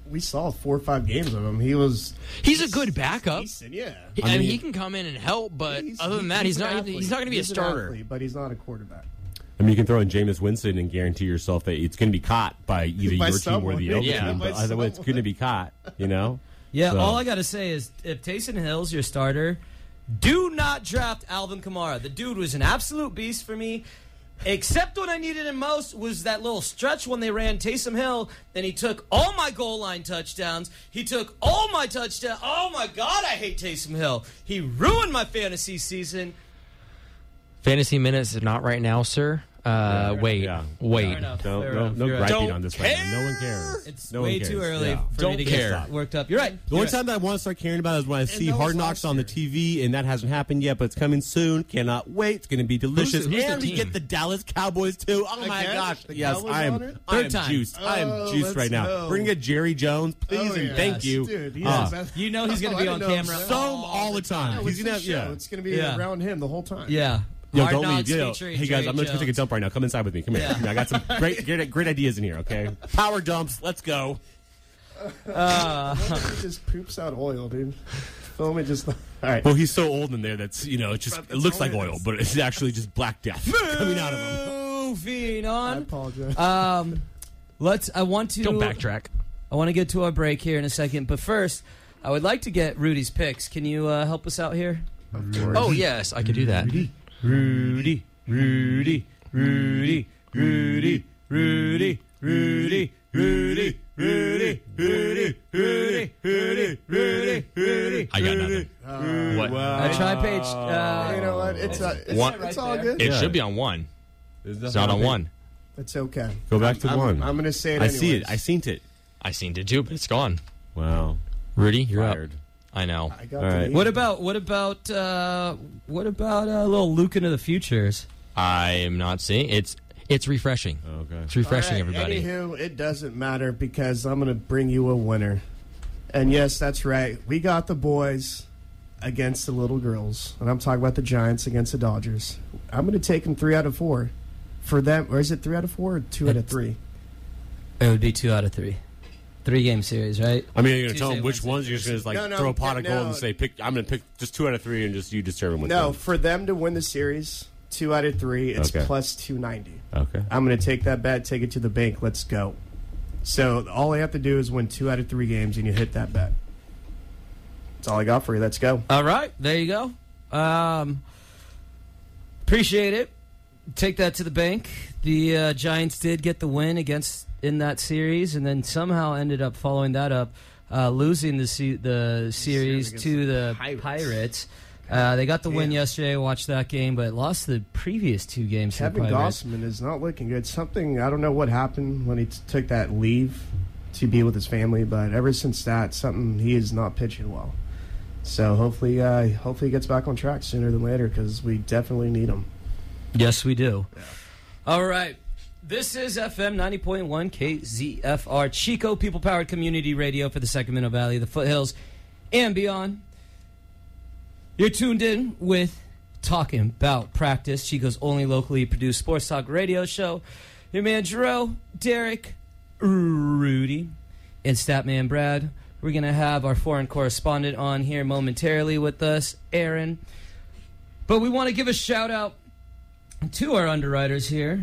E: we saw four or five games of him. He was
B: He's a good backup.
E: decent, yeah.
B: He- I, mean, he can come in and help, but
E: He's-
B: other than that, he's,
E: an
B: not.
E: athlete.
B: He's not going to be a
E: He's an
B: starter.
E: athlete, but he's not a quarterback.
D: I mean, you can throw in Jameis Winston and guarantee yourself that it's going to be caught by either
E: By
D: your team or
E: someone.
D: the other
B: Yeah,
D: team.
E: by
D: But either way, it's
E: someone.
D: going to be caught, you know?
A: Yeah,
D: So-
A: all I got to say is if Taysom Hill's your starter, do not draft Alvin Kamara. The dude was an absolute beast for me. Except when I needed him most was that little stretch when they ran Taysom Hill, and he took all my goal line touchdowns. He took all my touchdowns. Oh, my God, I hate Taysom Hill. He ruined my fantasy season.
B: Fantasy minutes is not right now, sir. Uh, wait,
D: yeah.
B: wait.
A: Fair enough.
D: No,
A: Fair
D: no,
A: enough.
D: no
A: You're right.
D: griping
B: Don't
D: on this right now. No one cares.
A: It's
D: no one
A: way
D: cares.
A: too early
D: Yeah.
A: for
B: Don't
A: me to
B: care.
A: get worked up. You're right.
D: The
A: You're
D: only
A: right.
D: time that I want to start caring about is when I see
E: that
D: Hard
E: was
D: Knocks
E: last
D: on the
E: year.
D: T V, and that hasn't happened yet, but it's coming soon. Cannot wait. It's going to be delicious.
B: who's the
D: and we
B: team?
D: get the Dallas Cowboys, too. Oh, my
E: Again?
D: gosh.
E: The
D: Yes,
E: Cowboys
D: I am,
E: on it?
D: I am
A: Third time.
D: juiced. I am
E: Oh,
D: juiced
E: let's
D: right now.
E: go.
D: We're going to get Jerry Jones, please,
E: Oh,
D: and
E: yes.
D: thank you.
E: Dude, he's
D: Uh,
E: the best.
A: You know he's going to
E: Oh,
A: be
E: I
A: on
E: didn't know
A: camera.
E: him.
D: so all the time.
E: No,
D: He's
E: it's
D: gonna
E: his
D: have, yeah.
E: show. It's going to be
A: Yeah.
E: around him the whole time.
A: Yeah.
D: Yo,
A: Hard
D: don't leave.
A: Knocks
D: Yo,
A: featuring
D: hey guys,
A: Jerry
D: I'm going to take a
A: Jones.
D: dump right now. Come inside with me. Come here.
A: Yeah.
D: Come here. I got some great, great, great ideas in here. Okay, power dumps. Let's go.
A: Uh,
E: He just poops out oil, dude. Film it just. All right.
D: Well, he's so old in there that's you know it just
E: But
D: it
E: that's
D: looks
E: all
D: like
E: it
D: oil,
E: is.
D: but it's actually just black death coming out of him.
A: Moving
E: I
A: on.
E: apologize.
A: Um, let's. I want to
B: Don't backtrack.
A: I want to get to our break here in a second, but first, I would like to get Rudy's picks. Can you uh, help us out here?
B: Oh yes, I could do that.
A: Rudy, Rudy, Rudy, Rudy, Rudy, Rudy, Rudy, Rudy, Rudy, Rudy, Rudy, Rudy, Rudy, Rudy.
B: I got nothing. What?
A: Uh, try page. Uh,
E: you know what? It's, uh, it's,
B: One-
E: it's
A: right
E: all
A: there.
E: good.
B: It
D: Yeah.
B: should be on one.
D: It's
B: It's not on one.
E: It's okay.
D: Go back to
E: I'm,
D: one.
E: I'm, I'm going to say it.
D: I see it.
E: anyways.
D: I seen it.
B: I seen it too, but it's gone.
D: Wow.
B: Rudy, you're
D: Fired.
B: up. I know.
E: I got
D: All
E: the
D: right.
E: lead.
A: What about what about uh, what about a uh, little Luke into the futures?
B: I am not seeing it's. It's refreshing.
D: Okay.
B: It's refreshing,
E: All right,
B: everybody.
E: Anywho, it doesn't matter because I'm going to bring you a winner. And yes, that's right. We got the boys against the little girls. And I'm talking about the Giants against the Dodgers. I'm going to take them three out of four. For them, or is it three out of four or two out of
A: It's-
E: three?
A: It would be two out of three. Three game series, right?
D: I mean, you're gonna tell
A: Tuesday,
D: them which
A: Wednesday,
D: ones you're just gonna like
E: No, no,
D: throw a pot of
E: no.
D: gold and say pick. I'm gonna pick just two out of three and just you determine which
E: No,
D: one.
E: for them to win the series, two out of three, it's
D: Okay.
E: plus two ninety.
D: Okay.
E: I'm going to take that bet, take it to the bank. Let's go. So all I have to do is win two out of three games, and you hit that bet. That's all I got for you. Let's go.
A: All right, there you go. Um, appreciate it. Take that to the bank. The uh, Giants did get the win against in that series, and then somehow ended up following that up, uh, losing the se- the series
E: against
A: to
E: the
A: the
E: Pirates.
A: Pirates. Uh, they got the win
E: Damn.
A: yesterday. Watched that game, but lost the previous two games. to the
E: Kevin
A: Pirates.
E: Gossman is not looking good. Something, I don't know what happened when he t- took that leave to be with his family, but ever since that, something, he is not pitching well. So hopefully, uh, hopefully he gets back on track sooner than later because we definitely need him.
A: Yes, we do. All right. This is F M ninety point one K Z F R, Chico People Powered Community Radio for the Sacramento Valley, the foothills, and beyond. You're tuned in with Talking About Practice, Chico's only locally produced sports talk radio show. Your man Jarrell, Derek, Rudy, and Statman Brad. We're going to have our foreign correspondent on here momentarily with us, Aaron. But we want to give a shout out to our underwriters here.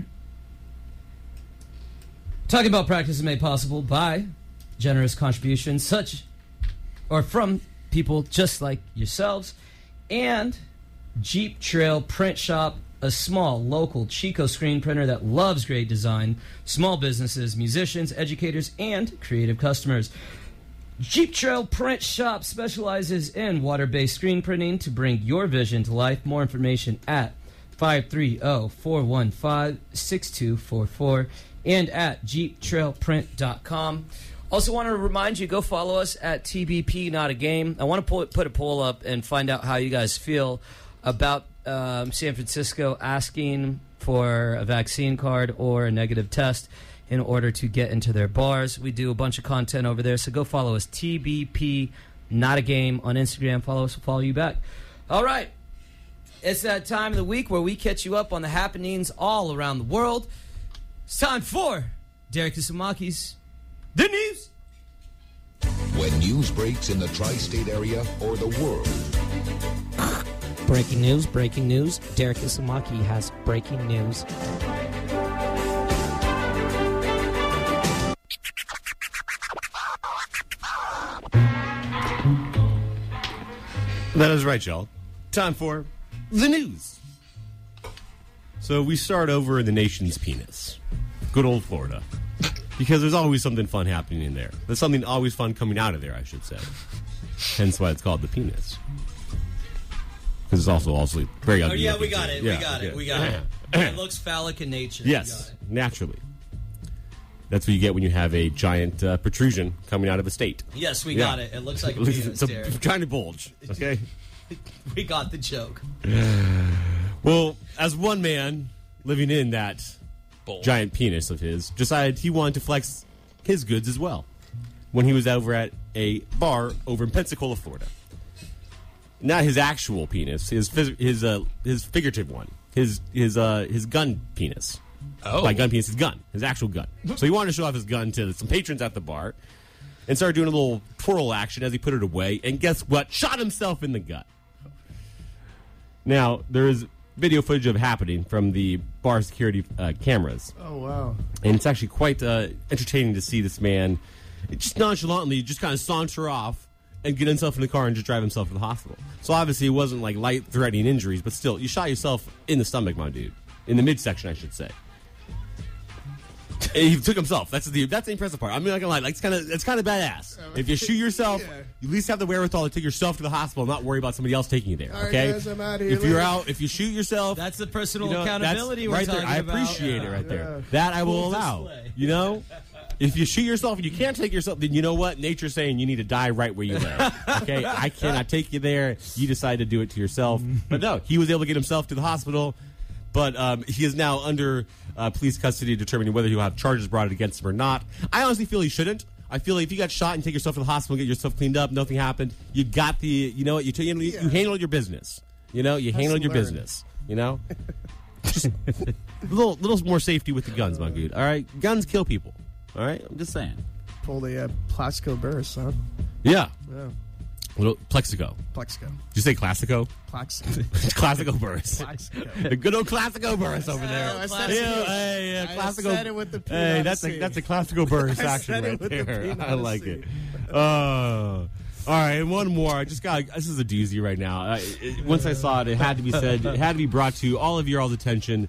A: Talking About Practice is made possible by generous contributions such or from people just like yourselves and Jeep Trail Print Shop, a small local Chico screen printer that loves great design, small businesses, musicians, educators, and creative customers. Jeep Trail Print Shop specializes in water-based screen printing to bring your vision to life. More information at five three zero, four one five, six two four four and at jeep trail print dot com. Also want to remind you, go follow us at T B P Not a Game. I want to pull, put a poll up and find out how you guys feel about um, San Francisco asking for a vaccine card or a negative test in order to get into their bars. We do a bunch of content over there, so go follow us, T B P Not a Game on Instagram. Follow us, we'll follow you back. All right. It's that time of the week where we catch you up on the happenings all around the world. It's time for Derek Isamaki's The News.
F: When news breaks in the tri-state area or the world.
G: Breaking news, breaking news. Derek Isamaki has breaking news.
D: That is right, y'all. Time for the news. So we start over in the nation's penis. Good old Florida. Because there's always something fun happening in there. There's something always fun coming out of there, I should say. Hence why it's called the penis. Because it's also also very
A: Oh,
D: ugly.
A: yeah,
D: looking
A: we got
D: too.
A: it.
D: Yeah,
A: we got
D: yeah.
A: it. We got it. It looks phallic in nature. We got
D: Yes,
A: it.
D: naturally. That's what you get when you have a giant uh, protrusion coming out of a state.
A: Yes, we
D: Yeah.
A: got it. It looks like a
D: It's
A: penis,
D: a
A: Derek.
D: giant bulge, okay?
A: We got the joke.
D: Well, as one man living in that giant penis of his decided he wanted to flex his goods as well when he was over at a bar over in Pensacola, Florida. Not his actual penis, his phys- his uh, his figurative one, his his uh, his gun penis.
B: Oh.
D: By gun penis, his gun, his actual gun. So he wanted to show off his gun to some patrons at the bar and started doing a little twirl action as he put it away. And guess what? Shot himself in the gut. Now, there is video footage of it happening from the bar security uh, cameras.
E: Oh, wow.
D: And it's actually quite uh, entertaining to see this man just nonchalantly just kind of saunter off and get himself in the car and just drive himself to the hospital. So obviously it wasn't like light-threatening injuries, but still, you shot yourself in the stomach, my dude. In the midsection, I should say. And he took himself. That's the that's the impressive part. I'm not gonna lie. Like it's kind of it's kind of badass. If you shoot yourself,
E: Yeah.
D: you at least have the wherewithal to take yourself to the hospital, and not worry about somebody else taking you there.
E: All right,
D: Okay?
E: guys, I'm outta here.
D: If you're
E: Later.
D: out, if you shoot yourself,
A: That's the personal
D: you know,
A: accountability
D: that's
A: we're
D: right
A: talking
D: there. I
A: about.
D: appreciate
A: Yeah.
D: it right there.
E: Yeah.
D: That I will
A: Full
D: allow.
A: display.
D: You know, if you shoot yourself and you can't take yourself, then you know what? Nature's saying you need to die right where you live. Okay, I cannot take you there. You decide to do it to yourself. But no, he was able to get himself to the hospital. But um, he is now under uh, police custody, determining whether he'll have charges brought against him or not. I honestly feel he shouldn't. I feel like if you got shot and take yourself to the hospital, get yourself cleaned up, nothing happened. You got the, you know what? You t- you, you handled your business. You know, you handled
E: to
D: your
E: learn.
D: business. You know, just a little, little more safety with the guns, my dude. All right, guns kill people. All right, I'm just saying.
E: Pull the uh, Plaxico burst, huh?
D: Yeah,
E: Yeah.
D: little Plexico.
E: Plexico.
D: Did you say Classico?
E: Plaxico.
D: Classico burst.
E: Plaxico.
D: The good old Classico burst over there.
E: I said
D: Yeah,
E: it.
D: hey, yeah,
E: I
D: Classico.
E: said it with the P,
D: Hey,
E: not
D: that's
E: a
D: a
E: C.
D: that's a Classico burst
E: I
D: action
E: said it
D: right
E: with the
D: there.
E: P, not
D: I
E: a
D: like
E: C.
D: it. Uh, all right, and one more. I just got this is a doozy right now. I, it, once I saw it, it had to be said. It had to be brought to all of your all's attention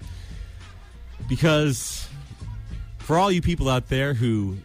D: because for all you people out there who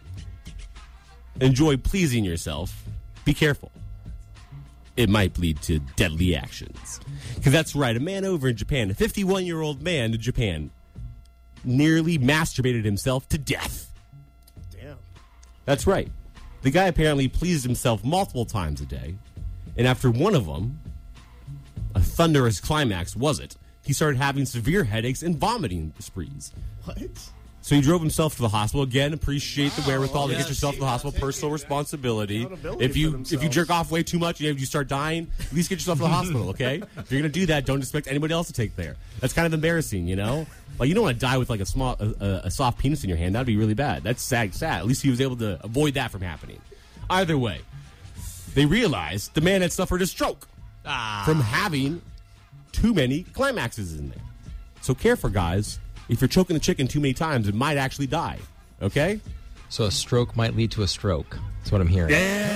D: enjoy pleasing yourself, be careful. It might lead to deadly actions. Because that's right, a man over in Japan, a fifty-one-year-old man in Japan, nearly masturbated himself to death.
E: Damn.
D: That's right. The guy apparently pleased himself multiple times a day, and after one of them, a thunderous climax was it, he started having severe headaches and vomiting sprees.
E: What?
D: So he drove himself to the hospital. Again, appreciate the wherewithal to
A: Yes.
D: get yourself to the hospital. Personal responsibility.
E: Accountability
D: If you
E: for
D: if you
E: themselves.
D: jerk off way too much and you start dying, at least get yourself to the hospital, okay? If you're going to do that, don't expect anybody else to take there. That's kind of embarrassing, you know? Like, you don't want to die with, like, a small, a, a, a soft penis in your hand. That would be really bad. That's sad, sad. At least he was able to avoid that from happening. Either way, they realized the man had suffered a stroke from having too many climaxes in there. So careful, guys. If you're choking the chicken too many times, it might actually die. Okay?
B: So a stroke might lead to a stroke. That's what I'm hearing.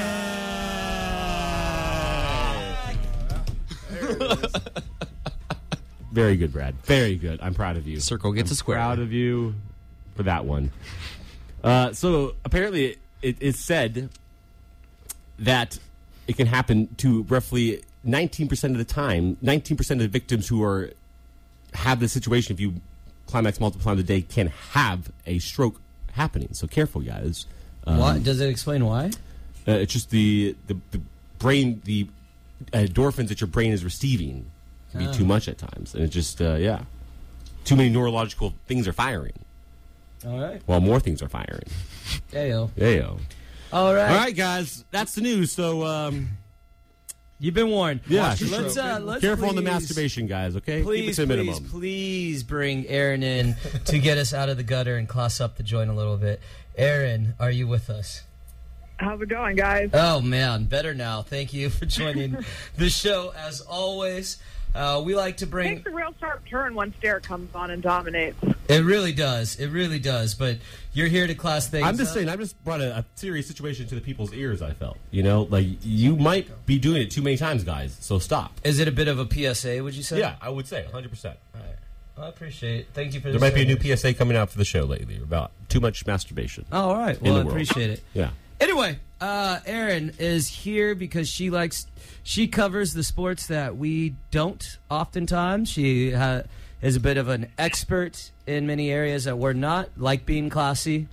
D: Very good, Brad. Very good. I'm proud of you.
B: Circle gets
D: I'm
B: a square.
D: Proud of you for that one. Uh, so apparently, it is said that it can happen to roughly nineteen percent of the time. nineteen percent of the victims who are have this situation, if you climax multiple times a day, can have a stroke happening. So careful, guys. Um,
A: What? Does it explain why?
D: Uh, it's just the, the the brain, the endorphins that your brain is receiving can be
A: Ah.
D: too much at times, and it just uh, yeah, too many neurological things are firing,
A: All right.
D: while more things are firing.
A: Ayo.
D: Yayo.
A: All right.
D: All right, guys, that's the news. So um,
A: You've been warned.
D: yeah,
A: Let's, uh, let's
D: careful on the
A: please-
D: masturbation, guys. Okay,
A: Please,
D: keep it to a
A: please,
D: minimum.
A: please bring Aaron in to get us out of the gutter and class up the joint a little bit. Aaron, are you with us?
H: How's it going, guys?
A: Oh, man, better now. Thank you for joining the show, as always. Uh, we like to bring...
H: It takes a real sharp turn once Derek comes on and dominates.
A: It really does. It really does. But you're here to class things
D: I'm just
A: up.
D: saying, I just brought a, a serious situation to the people's ears, I felt. You know, like, you might be doing it too many times, guys, so stop.
A: Is it a bit of a P S A, would you say?
D: Yeah, I would say, one hundred percent.
A: All right. Well, I appreciate it. Thank you for
D: There might be a new P S A coming out for the show lately about too much masturbation.
A: Oh, all right.
D: in
A: Well,
D: the
A: I
D: world.
A: appreciate it.
D: Yeah.
A: Anyway, uh, Erin is here because she likes, she covers the sports that we don't oftentimes. She ha, is a bit of an expert in many areas that we're not, like being classy.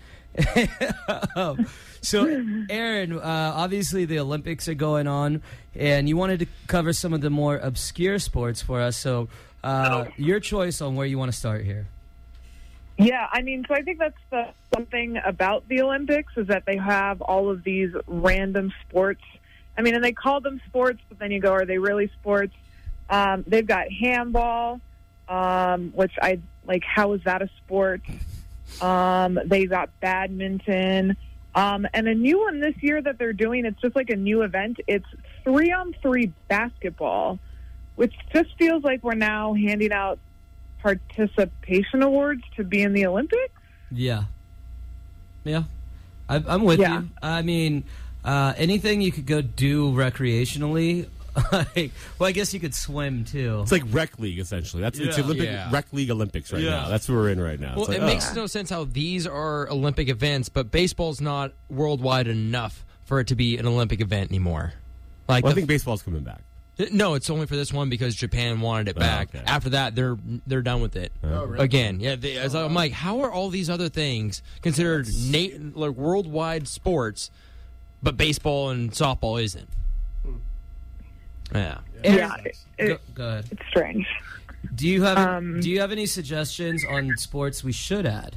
A: um, so, Erin, uh, obviously the Olympics are going on, and you wanted to cover some of the more obscure sports for us. So, uh, your choice on where you want to start here.
H: Yeah, I mean, so I think that's the something about the Olympics is that they have all of these random sports. I mean, and they call them sports, but then you go, are they really sports? Um, they've got handball, um, which I like. How is that a sport? Um, they've got badminton, um, and a new one this year that they're doing. It's just like a new event. It's three-on-three basketball, which just feels like we're now handing out participation awards to be in the Olympics.
A: Yeah. Yeah. I, I'm with
H: Yeah.
A: you. I mean, uh, anything you could go do recreationally. like, well, I guess you could swim, too.
D: It's like rec league, essentially. That's It's
A: Yeah.
D: Olympic
B: Yeah.
D: rec league Olympics right
A: Yeah.
D: now. That's what we're in right now.
B: Well,
D: It's like,
B: it
D: oh.
B: makes no sense how these are Olympic events, but baseball's not worldwide enough for it to be an Olympic event anymore. Like,
D: Well, I
B: the-
D: think baseball's coming back.
B: no, it's only for this one because Japan wanted it
D: Oh,
B: back.
D: okay.
B: After that, they're they're done with it.
E: Oh, really?
B: Again, yeah. They, as I'm like, how are all these other things considered na- like worldwide sports, but baseball and softball isn't? Yeah.
H: Yeah, it,
A: Go,
H: it,
A: go ahead.
H: it's strange.
A: Do you have
H: Um,
A: Do you have any suggestions on sports we should add?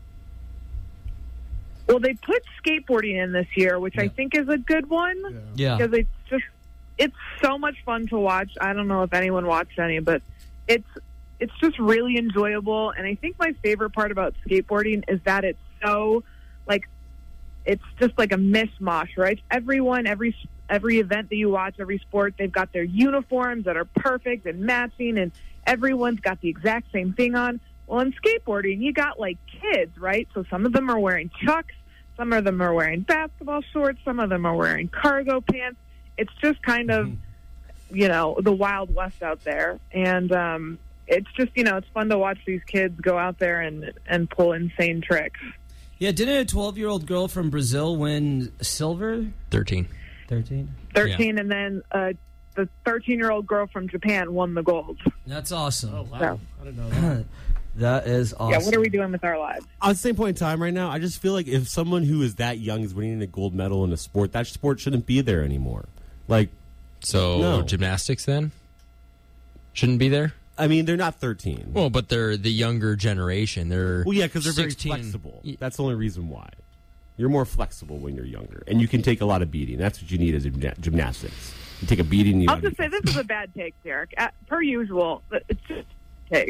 H: Well, they put skateboarding in this year, which I
A: Yeah.
H: think is a good one.
A: Yeah.
H: Because it's just it's so much fun to watch. I don't know if anyone watched any, but it's it's just really enjoyable. And I think my favorite part about skateboarding is that it's so like it's just like a mishmash, right? Everyone, every every event that you watch, every sport, they've got their uniforms that are perfect and matching, and everyone's got the exact same thing on. Well, in skateboarding, you got like kids, right? So some of them are wearing Chucks, some of them are wearing basketball shorts, some of them are wearing cargo pants. It's just kind of, you know, the Wild West out there. And um, it's just, you know, it's fun to watch these kids go out there and, and pull insane tricks.
A: Yeah, didn't a twelve-year-old girl from Brazil win silver?
B: Thirteen.
A: thirteen?
H: thirteen, and then uh, the thirteen-year-old girl from Japan won the gold.
A: That's awesome.
E: Oh, wow.
H: So,
E: I didn't know that.
A: That is awesome.
H: yeah, what are we doing with our lives?
D: At the same point in time right now, I just feel like if someone who is that young is winning a gold medal in a sport, that sport shouldn't be there anymore. Like,
B: So
D: No.
B: gymnastics then shouldn't be there.
D: I mean, they're not thirteen.
B: Well, but they're the younger generation. They're
D: Well, yeah, because they're very
B: sixteen.
D: flexible.
B: Y-
D: That's the only reason why. You're more flexible when you're younger, and you can take a lot of beating. That's what you need as a gymna- gymnastics. You take a beating. You
H: I'll
D: gotta
H: just
D: be
H: say this is a bad take, Derek. Uh, per usual, but it's just a take.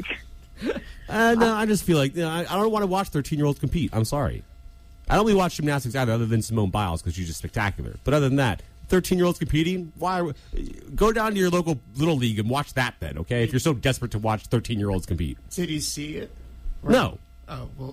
D: Uh, no, I just feel like you know, I, I don't want to watch thirteen-year-olds compete. I'm sorry. I don't really watch gymnastics either, other than Simone Biles because she's just spectacular. But other than that, thirteen-year-olds competing, why? Go down to your local little league and watch that then, okay? If you're so desperate to watch thirteen-year-olds compete.
E: Did you see it?
D: No.
E: Oh, well.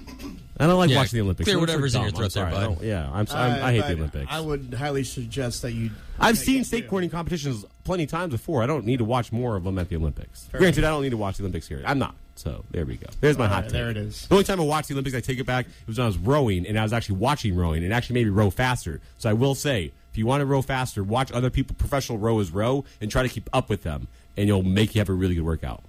D: I don't like
B: Yeah,
D: watching the Olympics.
B: clear
D: Olympics are
B: whatever's in your
D: dumb. I'm
B: throat there,
D: sorry. I
B: bud.
D: don't- Yeah, I'm, I'm,
E: Uh,
D: I hate
E: but
D: the Olympics.
E: I would highly suggest that you.
D: I've
E: that
D: seen
E: you do.
D: skateboarding competitions plenty of times before. I don't need to watch more of them at the Olympics.
E: Fair
D: Granted, I don't need to watch the Olympics here. I'm not. So there we go. There's my
E: All
D: hot
E: right,
D: take.
E: there it is.
D: The only time I watched the Olympics, I take it back, it was when I was rowing, and I was actually watching rowing, and it actually made me row faster. So I will say, if you want to row faster, watch other people, professional rowers row, and try to keep up with them, and you'll make you have a really good workout.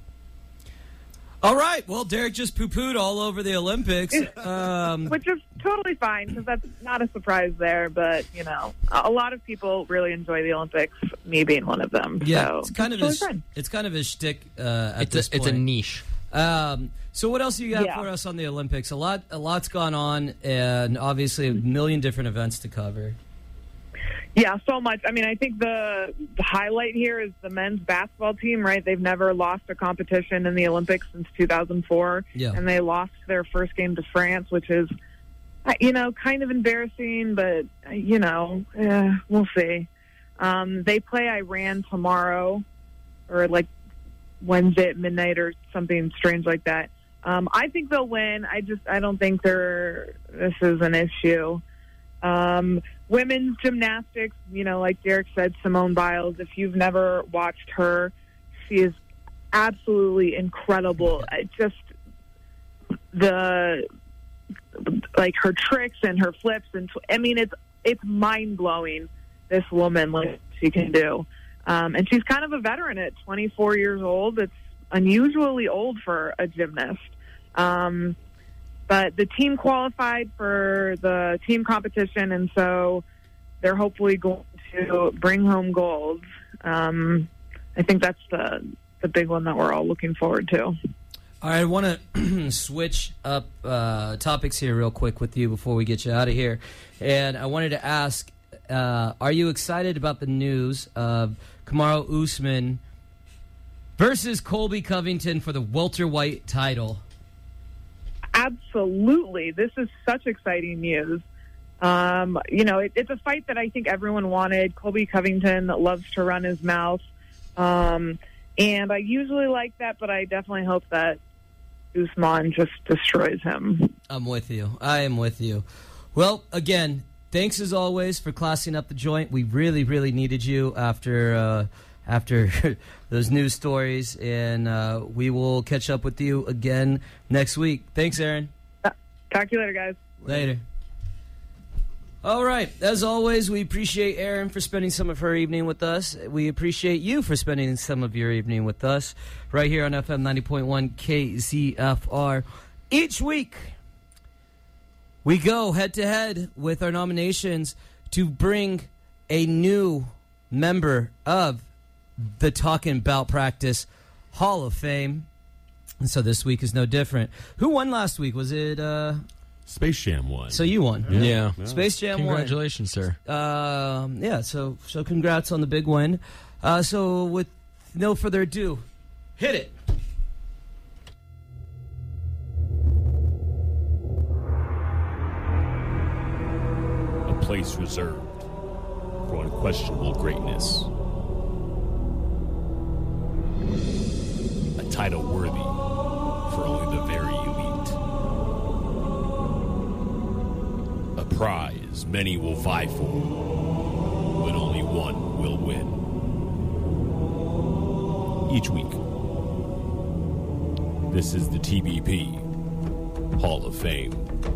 A: All right. Well, Derek just poo-pooed all over the Olympics. Um,
H: Which is totally fine because that's not a surprise there. But, you know, a a lot of people really enjoy the Olympics, me being one of them.
A: yeah,
H: so
A: it's kind of
H: totally
A: his.
H: fine.
A: It's kind of his shtick uh, at
B: it's
A: this
B: a,
A: point.
B: it's a niche.
A: Um, so what else you got
H: Yeah.
A: for us on the Olympics? A lot, a lot's gone on, and obviously a million different events to cover.
H: Yeah, so much. I mean, I think the, the highlight here is the men's basketball team, right? They've never lost a competition in the Olympics since two thousand four.
A: Yeah.
H: And they lost their first game to France, which is I- you know, kind of embarrassing, but, uh, you know, eh, we'll see. Um, they play Iran tomorrow, or like Wednesday at midnight or something strange like that. Um, I think they'll win. I just, I don't think they're, this is an issue. Um, women's gymnastics, you know, like Derek said, Simone Biles, if you've never watched her, she is absolutely incredible. I just, the, like her tricks and her flips, and I mean, it's, it's mind blowing. This woman, like she can do. Um, and she's kind of a veteran at twenty-four years old. It's unusually old for a gymnast. Um, but the team qualified for the team competition, and so they're hopefully going to bring home gold. Um, I think that's the, the big one that we're all looking forward to.
A: All right, I want to switch up uh, topics here real quick with you before we get you out of here. And I wanted to ask, uh, are you excited about the news of Kamaru Usman versus Colby Covington for the welterweight title?
H: Absolutely. This is such exciting news. Um, you know, it, it's a fight that I think everyone wanted. Colby Covington loves to run his mouth. Um, and I usually like that, but I definitely hope that Usman just destroys him.
A: I'm with you. I am with you. Well, again, thanks as always for classing up the joint. We really, really needed you after uh, after those news stories, and uh, we will catch up with you again next week. Thanks, Aaron.
H: Talk to you later, guys.
A: Later. All right. As always, we appreciate Erin for spending some of her evening with us. We appreciate you for spending some of your evening with us right here on F M ninety point one K Z F R. Each week, we go head-to-head with our nominations to bring a new member of the Talkin' Bout Practice Hall of Fame. And so this week is no different. Who won last week? Was it... Uh,
D: Space Jam won.
A: So you won.
B: Yeah.
D: Yeah.
A: Space Jam
B: Congratulations,
A: won.
B: sir.
A: Um, yeah, so so congrats on the big win. Uh, so with no further ado, hit it.
I: A place reserved for unquestionable greatness. A title worthy for only the very elite. A prize many will vie for, but only one will win. Each week, this is the T B P Hall of Fame.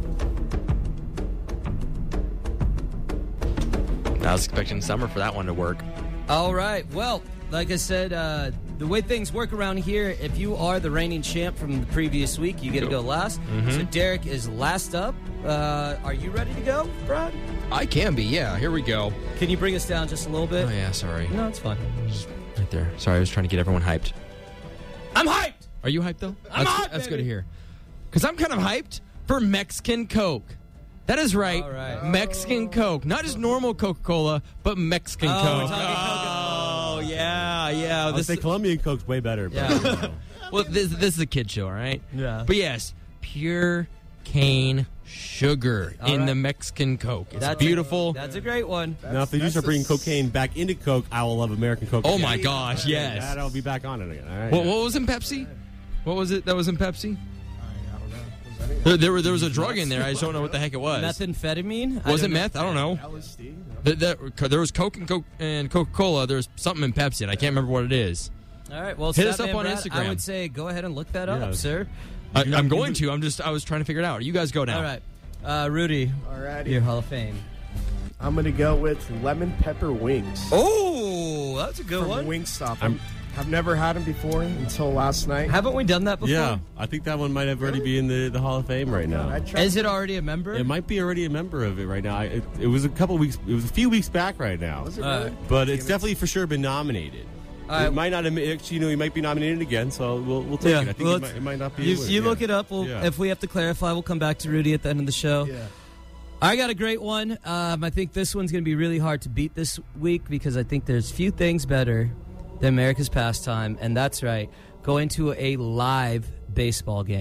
B: I was expecting summer for that one to work.
A: All right. Well, like I said, uh, the way things work around here, if you are the reigning champ from the previous week, you get to go last.
B: Mm-hmm.
A: So Derek is last up. Uh, are you ready to go, Brad?
B: I can be, yeah. Here we go.
A: Can you bring us down just a little bit?
B: Oh, yeah, sorry.
A: No, it's fine.
B: Right there. Sorry, I was trying to get everyone hyped.
A: I'm hyped!
B: Are you hyped, though?
A: I'm
B: that's
A: hyped,
B: that's good to
A: baby.
B: hear. Because I'm kind of hyped for Mexican Coke. That is right.
A: All right.
B: Mexican Coke. Not just normal Coca-Cola, but Mexican
A: Oh,
B: Coke.
A: we're talking
B: Oh, yeah, yeah.
D: I would
B: This
D: say Colombian Coke's way better. But,
A: Yeah.
D: you know.
B: Well, this, this is a kid show, all right?
A: Yeah.
B: But yes, pure cane sugar
A: All
B: in
A: right.
B: the Mexican Coke. It's
A: That's
B: beautiful.
A: A, that's a great one.
D: Now, if they do start bringing cocaine back into Coke, I will love American Coke.
B: Oh
D: again.
B: my gosh, yes.
D: That I'll be back on it again. All right.
B: What, what was in Pepsi? What was it that was in Pepsi? There, there, were, there was a drug in there. I just don't know what the heck it was.
A: Methamphetamine? I
B: Was it
A: don't know.
B: meth? I don't know.
E: L S D?
B: There, there, there was Coke and Coke and Coca-Cola. There's something in Pepsi, and I can't remember what it is.
A: All right. Well,
B: Hit us
A: Statman
B: up on
A: Brad,
B: Instagram.
A: I would say go ahead and look that
D: Yeah.
A: up, sir.
B: I, I'm going to. I'm just. I was trying to figure it out. You guys go now.
A: All right. Uh, Rudy,
E: Alrighty.
A: your Hall of Fame.
E: I'm going to go with lemon pepper wings.
A: Oh, that's a good
E: From
A: one.
E: Wingstop.
D: I'm-
E: I've never had them before until last night.
A: Haven't we done that before?
D: Yeah, I think that one might have already be in the, the Hall of Fame right now.
E: I tried
A: Is it already a member?
D: It might be already a member of it right now. I, it, it was a couple weeks. It was a few weeks back right now.
E: Was it
A: Uh,
E: really?
D: But it's definitely for sure been nominated.
A: All right.
D: It might not have actually. You know, he might be nominated again. So we'll we'll take
A: Yeah,
D: it. I think
A: well,
D: it, might, it might not be.
A: You,
D: a winner,
A: you
D: yeah.
A: look it up. We'll,
D: Yeah.
A: If we have to clarify, we'll come back to Rudy at the end of the show.
E: Yeah.
A: I got a great one. Um, I think this one's going to be really hard to beat this week because I think there's few things better than America's pastime, and that's right, going to a live baseball game.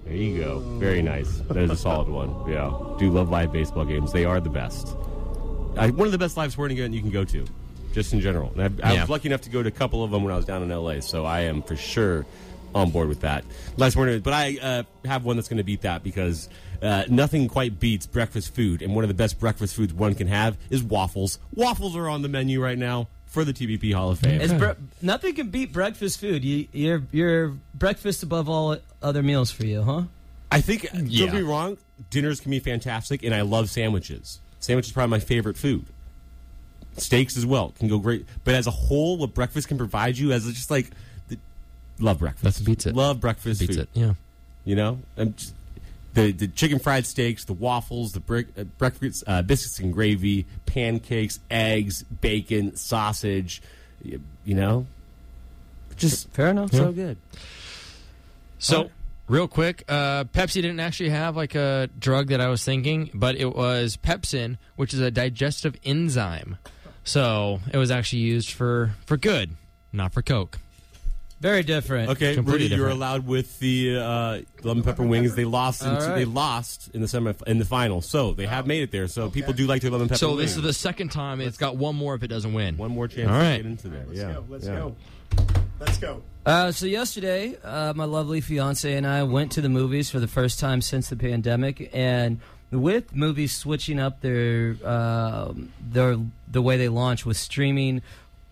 D: There you go. Very nice. That is a solid one. Yeah. Do love live baseball games. They are the best. I, one of the best live sporting events you can go to, just in general. And I, I
B: Yeah.
D: was lucky enough to go to a couple of them when I was down in L A, so I am for sure on board with that. Live sporting event, but I uh, have one that's going to beat that because uh, nothing quite beats breakfast food, and one of the best breakfast foods one can have is waffles. Waffles are on the menu right now for the T V P Hall of Fame.
A: It's bre- nothing can beat breakfast food. You, you're, you're breakfast above all other meals for you, huh?
D: I think,
B: Yeah.
D: don't get me wrong, dinners can be fantastic, and I love sandwiches. Sandwich is probably my favorite food. Steaks as well can go great. But as a whole, what breakfast can provide you as just like, the, love breakfast.
B: That beats it.
D: Love breakfast
B: Beats
D: food.
B: it, yeah.
D: You know? I'm just, the, the chicken fried steaks, the waffles, the brick, uh, breakfast, uh, biscuits and gravy, pancakes, eggs, bacon, sausage, you, you know? Just
A: Fair enough.
D: so good.
B: So, real quick, uh, Pepsi didn't actually have like a drug that I was thinking, but it was Pepsin, which is a digestive enzyme. So it was actually used for, for good, not for Coke.
A: Very different.
D: Okay,
B: Completely
D: Rudy, you're
B: different.
D: allowed with the uh, lemon pepper wings. They lost.
A: All
D: Into,
A: right.
D: They lost in the semi in the final, so they have made it there. So people do like their lemon pepper.
B: So
D: wings.
B: this is the second time. It's got one more if it doesn't win.
D: one more chance
B: All
D: to
B: right.
D: get into there.
E: Let's
D: yeah,
E: go. Let's
D: yeah.
E: go. Let's go.
A: Uh, so yesterday, uh, my lovely fiance and I went to the movies for the first time since the pandemic, and with movies switching up their uh, their the way they launch with streaming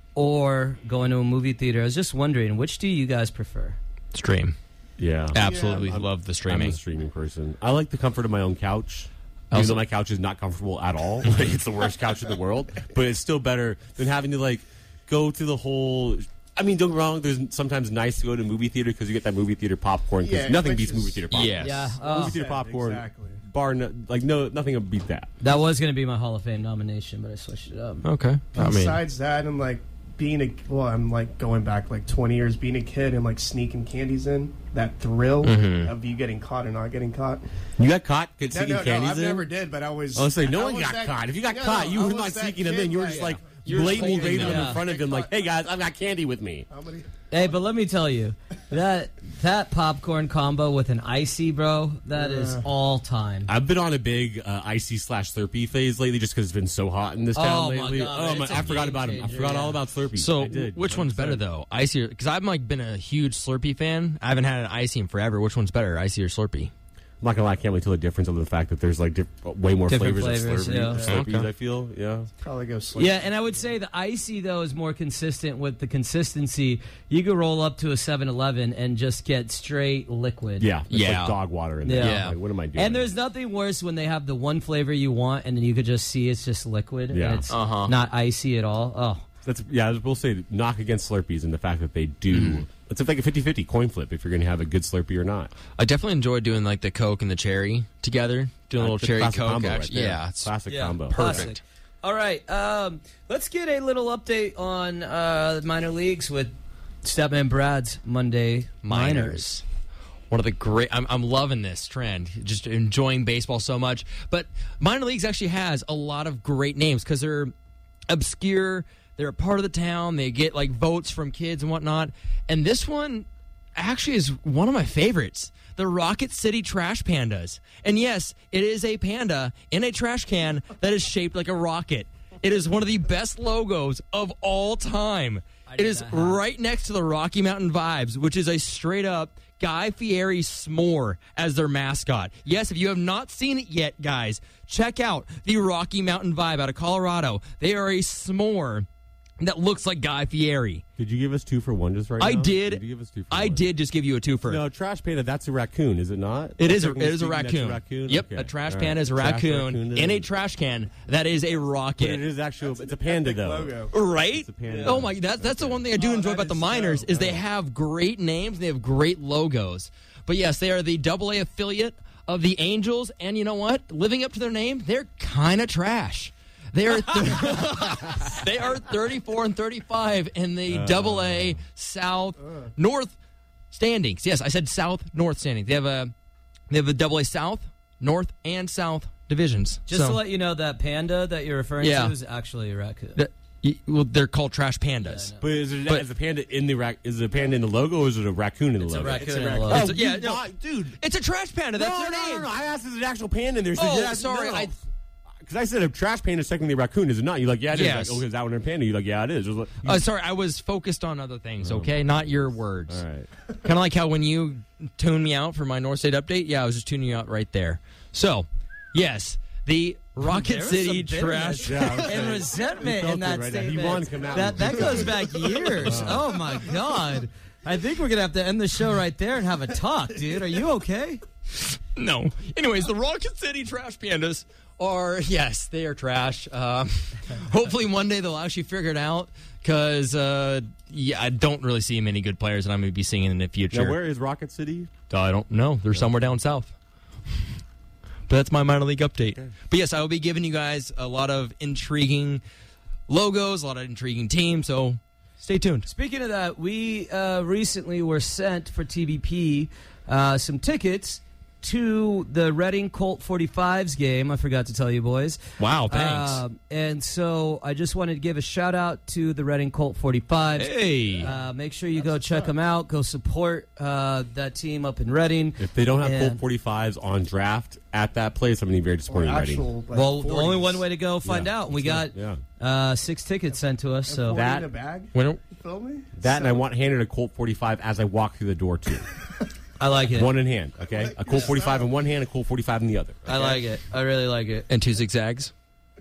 A: or going to a movie theater, I was just wondering, which do you guys prefer?
B: Stream.
D: Yeah,
B: Absolutely
D: I'm-
B: love the
D: I'm
B: streaming.
D: a streaming person. I like the comfort of my own couch.
B: Also-
D: Even though my couch is not comfortable at all, like it's the worst couch in the world, but it's still better than having to like go through the whole. I mean, don't get me wrong. There's sometimes nice to go to a movie theater because you get that movie theater popcorn. Because
E: Yeah,
D: nothing
E: which
D: beats
E: is-
D: movie theater popcorn.
B: Yes.
A: Yeah, uh,
D: movie theater popcorn.
E: Exactly.
D: Bar, no, like no, nothing will beat that.
A: that was going to be my Hall of Fame nomination, but I switched it up.
B: Okay. I mean,
E: Besides that, and like being a well, I'm like going back like twenty years, being a kid and like sneaking candies in. That thrill
B: Mm-hmm.
E: of you getting caught or not getting caught.
D: You got caught good
E: No,
D: sneaking
E: no, no,
D: candies
E: I've
D: in?
E: never did, but I was.
D: I was like, no
E: I
D: one
E: was
D: got
E: that-
D: caught. If you got
E: no,
D: caught,
E: no,
D: you
E: I
D: were
E: was
D: not
E: that
D: sneaking them
E: kid
D: in. You were
E: where-
D: just like
B: You're
D: blatantly
B: holding
D: waving them
A: them.
D: in front of him, like, "Hey guys, I've got candy with me."
E: How many?
A: Hey, but let me tell you, that that popcorn combo with an icy, bro, that is all time.
D: I've been on a big uh, icy slash Slurpee phase lately, just because it's been so hot in this
A: Oh,
D: town
A: my
D: lately.
A: God,
D: oh my!
A: it's a
D: I forgot
A: game
D: about him. I
A: changer,
D: forgot
A: yeah.
D: all about Slurpee.
B: so
D: I did.
B: which one's better though? Icy? Because I've like been a huge Slurpee fan. I haven't had an icy in forever. Which one's better, icy or Slurpee?
D: I'm not gonna lie, I can't wait till the difference of the fact that there's like diff- way more
A: Different
D: flavors,
A: flavors,
D: of Slurpee,
A: yeah.
D: of Slurpees.
B: Okay.
D: I feel, yeah.
E: Probably go sleep.
A: Yeah, and I would say the icy, though, is more consistent with the consistency. You could roll up to a seven eleven and just get straight liquid.
D: Yeah, it's
B: Yeah.
D: like dog water in there.
A: Yeah.
D: Like, what am I doing?
A: And there's nothing worse when they have the one flavor you want, and then you could just see it's just liquid,
D: Yeah.
A: and it's
B: Uh-huh.
A: not icy at all. Oh,
D: That's yeah. I will say knock against Slurpees and the fact that they do.
B: Mm-hmm.
D: It's like a fifty-fifty coin flip if you're going to have a good Slurpee or not.
B: I definitely enjoy doing like the Coke and the cherry together. Doing a little
D: That's the
B: cherry
D: classic
B: Coke.
D: combo right
B: actually.
D: there.
B: yeah, it's
D: classic
A: yeah,
D: combo.
A: classic.
B: Perfect.
A: All right, um, let's get a little update on uh, the minor leagues with Stepman Brad's Monday Minors.
B: Miners. One of the great. I'm, I'm loving this trend. Just enjoying baseball so much. But minor leagues actually has a lot of great names because they're obscure. They're a part of the town. They get like votes from kids and whatnot. And this one actually is one of my favorites. The Rocket City Trash Pandas. And yes, it is a panda in a trash can that is shaped like a rocket. It is one of the best logos of all time. It is right next to the Rocky Mountain Vibes, which is a straight up Guy Fieri s'more as their mascot. Yes, if you have not seen it yet, guys, check out the Rocky Mountain Vibe out of Colorado. They are a s'more that looks like Guy Fieri.
D: Did you give us two for one just right
B: I
D: now?
B: did.
D: Did you give us two for
B: I
D: one?
B: did just give you a twofer.
D: No, trash panda. That's a raccoon, is it not?
B: It is a,
D: Technically
B: it is a
D: speaking, that's
B: raccoon.
D: raccoon?
B: Yep,
D: Okay.
B: a trash
D: All
B: panda
D: right.
B: is a
D: Trash
B: raccoon
D: raccoon
B: in a
D: is-
B: trash can that is a
D: But
B: rocket.
D: it is actually it's a panda though.
E: Logo.
B: Right?
D: It's a panda.
B: Oh my! That, that's the one thing I do
E: Oh,
B: enjoy
E: that
B: about the
E: is
B: Miners
E: so
B: is they
E: good.
B: have great names. And they have great logos. But yes, they are the Double A affiliate of the Angels, and you know what? Living up to their name, they're kind of trash. They are th- they are thirty-four and thirty-five in the Double A South North standings. Yes, I said South North standings. They have a they have a Double A South, North, and South divisions.
A: Just
B: So-
A: to let you know, that panda that you're referring
B: Yeah.
A: to is actually a raccoon.
B: Th- Y- Well, they're called trash pandas.
D: But is it
B: But-
D: is a panda in the rac- is it a panda in the logo, or is it a raccoon in the
A: It's a
D: logo?
A: raccoon
E: It's a
A: in the
E: raccoon.
A: logo.
B: It's a- yeah,
D: you
B: no.
D: lied, dude.
B: It's a trash panda. That's
D: no,
B: their
D: no,
B: name.
D: no, no. I asked if there's an actual panda in there. So
B: Oh,
D: yeah,
B: sorry,
D: no.
B: I-
D: Because I said a trash panda is technically a raccoon, is it not? You're like, yeah, it is.
B: Yes.
D: Like, oh, is that one a panda? You're like, yeah, it is. It was like,
B: Uh, sorry, I was focused on other things. Okay, not your words.
D: all right.
B: Kind of like how when you tuned me out for my North State update, yeah, I was just tuning you out right there. So, yes, the Rocket
A: There was
B: City
A: some
B: trash.
A: bitterness
D: Yeah, I'm
A: and
D: saying.
A: resentment
D: He felt
A: in
D: it
A: that
D: right now. He
A: statement.
D: wanted to come out
A: that
D: and-
A: that goes back years. Oh my god! I think we're gonna have to end the show right there and have a talk, dude. Are you okay?
B: No. Anyways, the Rocket City trash pandas are, yes, they are trash. Um, hopefully one day they'll actually figure it out because, uh, yeah, I don't really see many good players that I'm going to be seeing in the future.
D: Now, where is Rocket City?
B: I don't know. They're somewhere down south. But that's my minor league update. Okay. But yes, I will be giving you guys a lot of intriguing logos, a lot of intriguing teams, so stay tuned.
A: Speaking of that, we uh, recently were sent for T B P uh, some tickets to the Reading Colt forty-fives game. I forgot to tell you, boys.
B: Wow, thanks.
A: Uh, and so I just wanted to give a shout out to the Reading Colt forty-fives.
B: Hey.
A: Uh, make sure you go check them out. Go support uh, that team up in Reading.
D: If they don't have
A: And-
D: Colt forty-fives on draft at that place, I'm going to be very
E: Or
D: disappointed in Reading.
E: actual, like,
A: Well,
E: forties.
A: only one way to go find
D: Yeah.
A: out. And we got
D: Yeah.
A: uh, six tickets sent to us.
E: And
A: So
E: forty
D: that-
E: in a bag.
B: When,
E: You feel me?
D: That, and I
E: So-
D: want handed a Colt forty-five as I walk through the door, too.
A: I like it.
D: One in hand, okay? A Colt forty-five in one hand, a Colt forty-five in the other.
A: I like it. I really like it.
B: and two zigzags.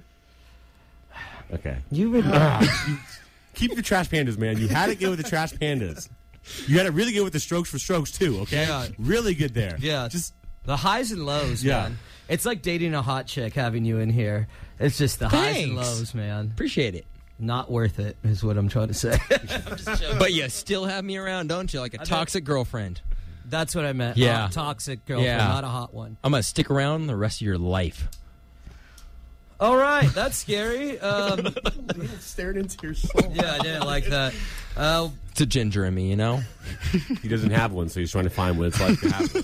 D: Okay.
A: You've been.
D: Keep the trash pandas, man. You had it good with the trash pandas. You had it really good with the strokes for strokes, too, okay?
A: Yeah.
D: Really good there.
A: Yeah.
D: Just
A: The highs and lows,
D: Yeah.
A: man. It's like dating a hot chick having you in here. It's just the highs and
B: Thanks.
A: lows, man.
B: Appreciate it.
A: Not worth it, is what I'm trying to say.
B: But you still have me around, don't you? Like a
A: I
B: toxic girlfriend.
A: That's what I meant.
B: Yeah.
A: A toxic girlfriend,
B: Yeah.
A: not a hot one.
B: I'm going to stick around the rest of your life.
A: All right, that's scary. Um,
E: stared into your soul.
A: yeah, I didn't like that. Uh,
B: It's a ginger in me, you know?
D: he doesn't have one, so he's trying to find what it's like to have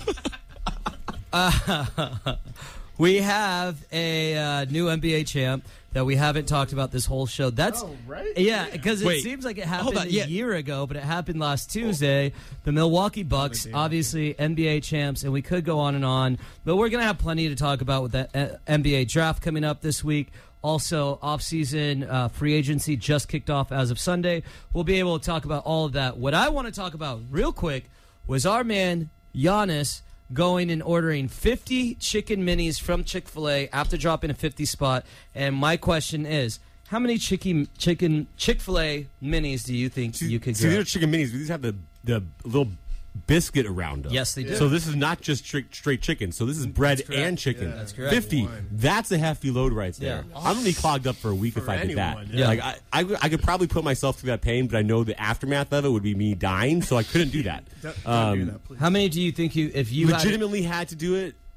D: one.
A: uh, we have a uh, new N B A champ that we haven't talked about this whole show. That's
E: Oh, right?
A: Yeah, because it
B: Wait.
A: seems like it
B: Hold
A: happened
B: on,
A: a
B: yeah.
A: year ago, but it happened last Tuesday. The Milwaukee Bucks, obviously N B A champs, and we could go on and on, but we're going to have plenty to talk about with the uh, N B A draft coming up this week. Also, off-season uh, free agency just kicked off as of Sunday. We'll be able to talk about all of that. What I want to talk about real quick was our man, Giannis, going and ordering fifty chicken minis from Chick-fil-A after dropping a fifty spot. And my question is, how many chicken chicken Chick-fil-A minis do you think you could
D: See, these are
A: get?
D: chicken minis. These have the, the little biscuit around them.
A: Yes, they do.
D: So this is not just straight, straight chicken. So this is bread
A: correct.
D: and chicken.
E: Yeah, that's
A: correct.
D: fifty. That's a hefty load right there.
A: Yeah.
D: I'm gonna be clogged up for a week
E: For
D: if I did that.
E: anyone,
A: yeah.
D: Like I, I, I could probably put myself through that pain, but I know the aftermath of it would be me dying, so I couldn't do that.
E: Don't, don't
D: Um,
E: do that, please.
A: How many do you think you, if you had it-
D: legitimately had to do it,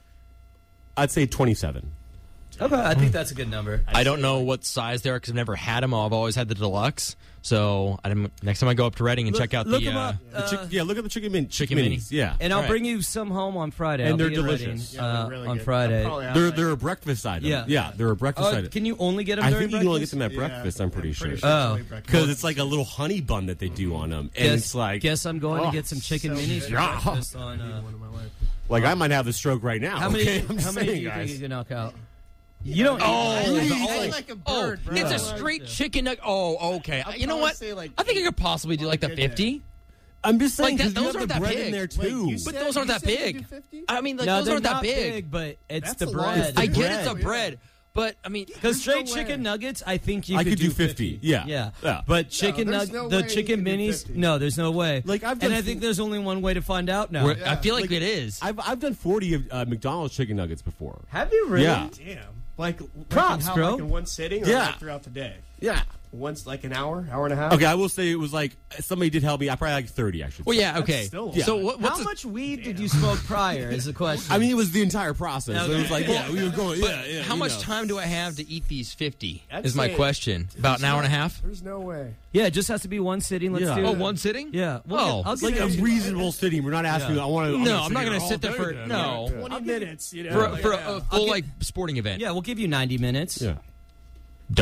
D: I'd say twenty-seven.
A: Okay, I think that's a good number.
B: I don't know what size they are because I've never had them. I've always had the deluxe. So I didn't- next time I go up to Reading and
A: Look-
B: check out
A: look
B: the...
A: 'em
B: Uh,
A: up.
D: The chick-
A: Uh,
D: yeah, look at the chicken, min-
B: chicken
D: chicken
B: mini.
D: minis. Yeah,
A: And I'll
B: Right.
A: bring you some home on Friday.
D: And
A: I'll
D: they're
A: be in Reading,
D: delicious.
E: Yeah, they're
A: uh,
E: really
A: on
E: good.
A: Friday.
E: I'll probably have,
D: they're
E: like,
D: they're a breakfast item.
A: Yeah.
D: yeah, they're a breakfast
A: Oh,
D: item.
A: can you only get them
D: I
A: during
D: think you can only get
A: breakfast?
D: them at breakfast. I'm pretty sure.
E: it's
A: Oh.
E: only breakfast.
D: Because it's like a little honey bun that they do on them, and
A: Guess,
D: it's like,
A: guess I'm going
D: oh,
A: to get some chicken
E: so
A: minis
E: good.
A: for
D: Yeah.
A: breakfast on. Uh,
E: one of my life.
D: like I might have the stroke right now.
A: how many?
D: okay? I'm
A: how many do
D: saying,
A: you think
D: guys.
A: you can knock out? You don't.
B: Oh,
A: eat-
B: the-
A: you
B: oh,
A: eat
E: like a
B: oh,
E: bird, bro.
B: it's a
E: Yeah.
B: straight chicken nugget. Oh, okay.
E: I'll
B: You know
E: probably
B: what?
E: say, like,
B: I think I could possibly do like the
E: on a good day.
B: fifty.
D: I'm just saying
B: Like that-
D: 'cause you
B: those
D: have
B: aren't
D: the
B: that
D: bread
B: big.
D: in there
E: Wait,
D: too.
E: you
B: But
E: said-
B: those aren't
E: you
B: that
E: said you
B: big.
E: do fifty?
B: I mean, like
A: no,
B: those
A: they're
B: aren't
A: not
B: that big.
A: big, but it's
E: That's
A: the
E: a lot.
A: bread.
E: It's
B: I
E: the
B: get it's a
E: bread.
B: bread, but I mean,
A: Because
E: There's
A: straight
E: no
A: chicken
E: way.
A: nuggets, I think you
D: I
A: could,
D: could do fifty. Yeah.
A: Yeah.
D: Yeah.
A: But chicken
E: there's
A: nug-
E: no
A: the
E: way
A: chicken
E: you could do
A: minis,
E: fifty.
A: no, there's no way.
D: Like, I've done
A: and I
D: f-
A: think there's only one way to find out now.
B: we're- I
E: Yeah.
B: feel like,
D: Like,
B: it is.
D: I've I've done forty of uh, McDonald's chicken nuggets before.
A: Have you really?
D: Yeah.
E: Damn. Like,
A: Props,
E: like in how,
A: bro.
E: Like in one sitting or
D: Yeah.
E: like throughout the day?
D: Yeah.
E: Once, like an hour, hour and a half?
D: Okay, I will say it was like somebody did help me. I probably like thirty. I should.
B: Well,
D: say.
B: yeah, okay.
E: still a
B: So
E: lot.
B: what, what's
A: How
B: a-
A: much weed did you smoke prior? Is the question.
D: I mean, it was the entire process. So it was
A: Okay.
D: like, yeah, we were going.
B: but
D: Yeah, yeah.
B: how
D: you
B: much
D: know.
B: time do I have to eat these fifty?
E: I'd
B: Is my
E: say-
B: question. About an hour and a half?
E: There's no way.
A: yeah, it just has to be one sitting. Let's
D: Yeah.
A: do
B: Oh,
A: it.
B: one sitting?
A: Yeah. We'll
B: Oh.
A: get- I'll
D: It's
A: give
D: like a
A: you-
D: reasonable sitting. We're not asking.
A: Yeah.
D: I want to.
B: No, I'm not going to sit there for no
E: twenty minutes, you know?
B: for,
E: like,
B: for
E: yeah.
B: a full like sporting event.
A: Yeah, we'll give you ninety minutes.
D: Yeah.
B: Dope.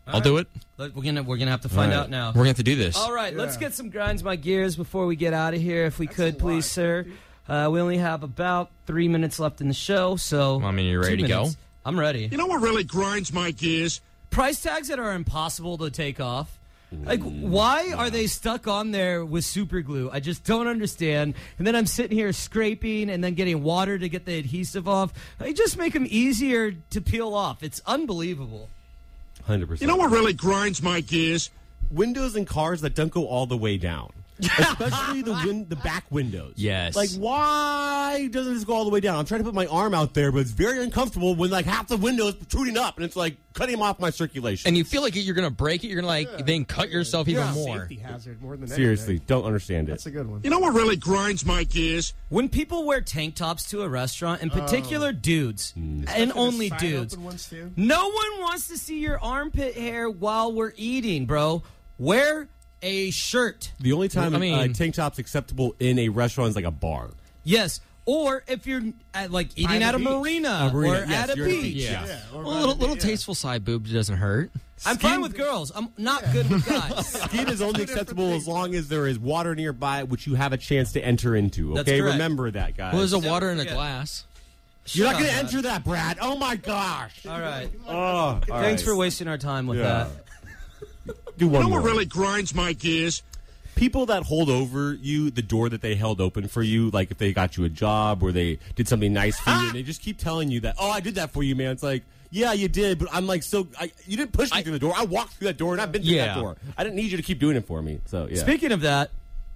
B: I'll do it.
A: We're gonna we're gonna have to find
D: All right.
A: out now.
B: We're going to have to do this.
A: All right, let's
E: Yeah.
A: get some grinds my gears before we get out of here, if we
E: That's
A: could,
E: a
A: please,
E: lot,
A: sir.
E: dude.
A: Uh, we only have about three minutes left in the show, so
B: I mean, you ready
A: two
B: to go?
A: minutes. I'm ready.
J: You know what really grinds my gears?
A: Price tags that are impossible to take off. Like, why are they stuck on there with super glue? I just don't understand. And then I'm sitting here scraping and then getting water to get the adhesive off. They just make them easier to peel off. It's unbelievable.
D: one hundred percent.
J: You know what really grinds my gears?
D: Windows in cars that don't go all the way down. Especially the win- the back windows.
B: Yes.
D: Like, why doesn't this go all the way down? I'm trying to put my arm out there, but it's very uncomfortable when, like, half the window is protruding up, and it's, like, cutting off my circulation.
B: And you feel like you're going to break it. You're going to, like, then cut yourself even
E: Yeah.
B: more.
E: Safety hazard more than
D: Seriously,
E: anything.
D: don't understand it.
E: That's a good one.
J: You know what really grinds my gears?
A: When people wear tank tops to a restaurant, in particular dudes, and
E: Especially
A: only
E: the side
A: dudes,
E: open ones, too.
A: no one wants to see your armpit hair while we're eating, bro. Wear a shirt.
D: The only time
B: I mean-
D: uh, tank top's acceptable in a restaurant is, like, a bar.
A: Yes. Or if you're at, like eating
E: the
A: at a
E: beach.
A: marina,
D: A marina,
A: or
D: yes,
A: at a
D: you're at a
A: beach.
D: beach,
B: Yeah.
E: Yeah, or
B: Well, a little,
E: by the-
B: little
E: yeah.
B: tasteful side boob doesn't hurt.
A: I'm fine with girls. I'm not good with guys.
D: Skin is only acceptable as long as there is water nearby, which you have a chance to enter into.
A: That's
D: Okay,
A: correct.
D: remember that, guys.
B: Well, there's a
A: Never
B: water in a
A: forget.
B: glass.
D: You're not
A: Shut
D: going to
A: up,
D: enter that, Brad. Oh my gosh.
A: All right.
D: Oh, all
A: Thanks
D: right.
A: for wasting our time with
D: Yeah.
A: that.
D: Do
J: You
D: one
J: know
D: more.
J: what really grinds my gears?
D: People that hold over you the door that they held open for you, like if they got you a job or they did something nice for you, and they just keep telling you that, oh, I did that for you, man. It's like, yeah, you did, but I'm like, so I, you didn't push me
B: I-
D: through the door. I walked through that door, and I've been through
B: Yeah.
D: that door. I didn't need you to keep doing it for me. So yeah.
A: Speaking of that,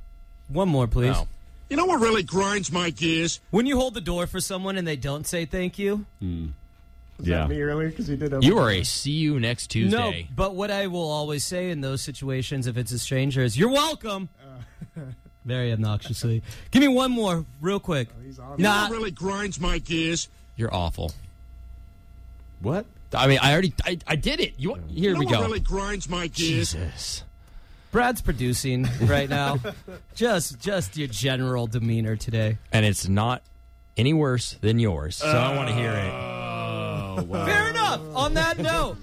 A: one more, please.
B: Oh.
J: You know what really grinds my gears?
A: When you hold the door for someone and they don't say thank you,
E: Was
D: Yeah.
E: that me earlier? Because you did. open
B: You
E: the
B: are
E: door.
B: a see you next Tuesday.
A: no. But what I will always say in those situations, if it's a stranger, is "You're welcome." Very obnoxiously. Give me one more, real quick.
E: He's on.
J: You know
A: Nah.
J: what really grinds my gears?
B: You're awful.
D: What?
B: I mean, I already, I, I did it. You, here
J: You know
B: we
J: what
B: go.
J: really grinds my gears?
B: Jesus.
A: Brad's producing right now. just, just your general demeanor today.
B: And it's not any worse than yours, so I want to hear it.
D: Oh, wow.
A: Fair enough. On that note.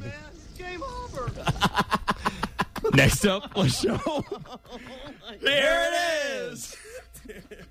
B: Next up, let's show.
A: There it is.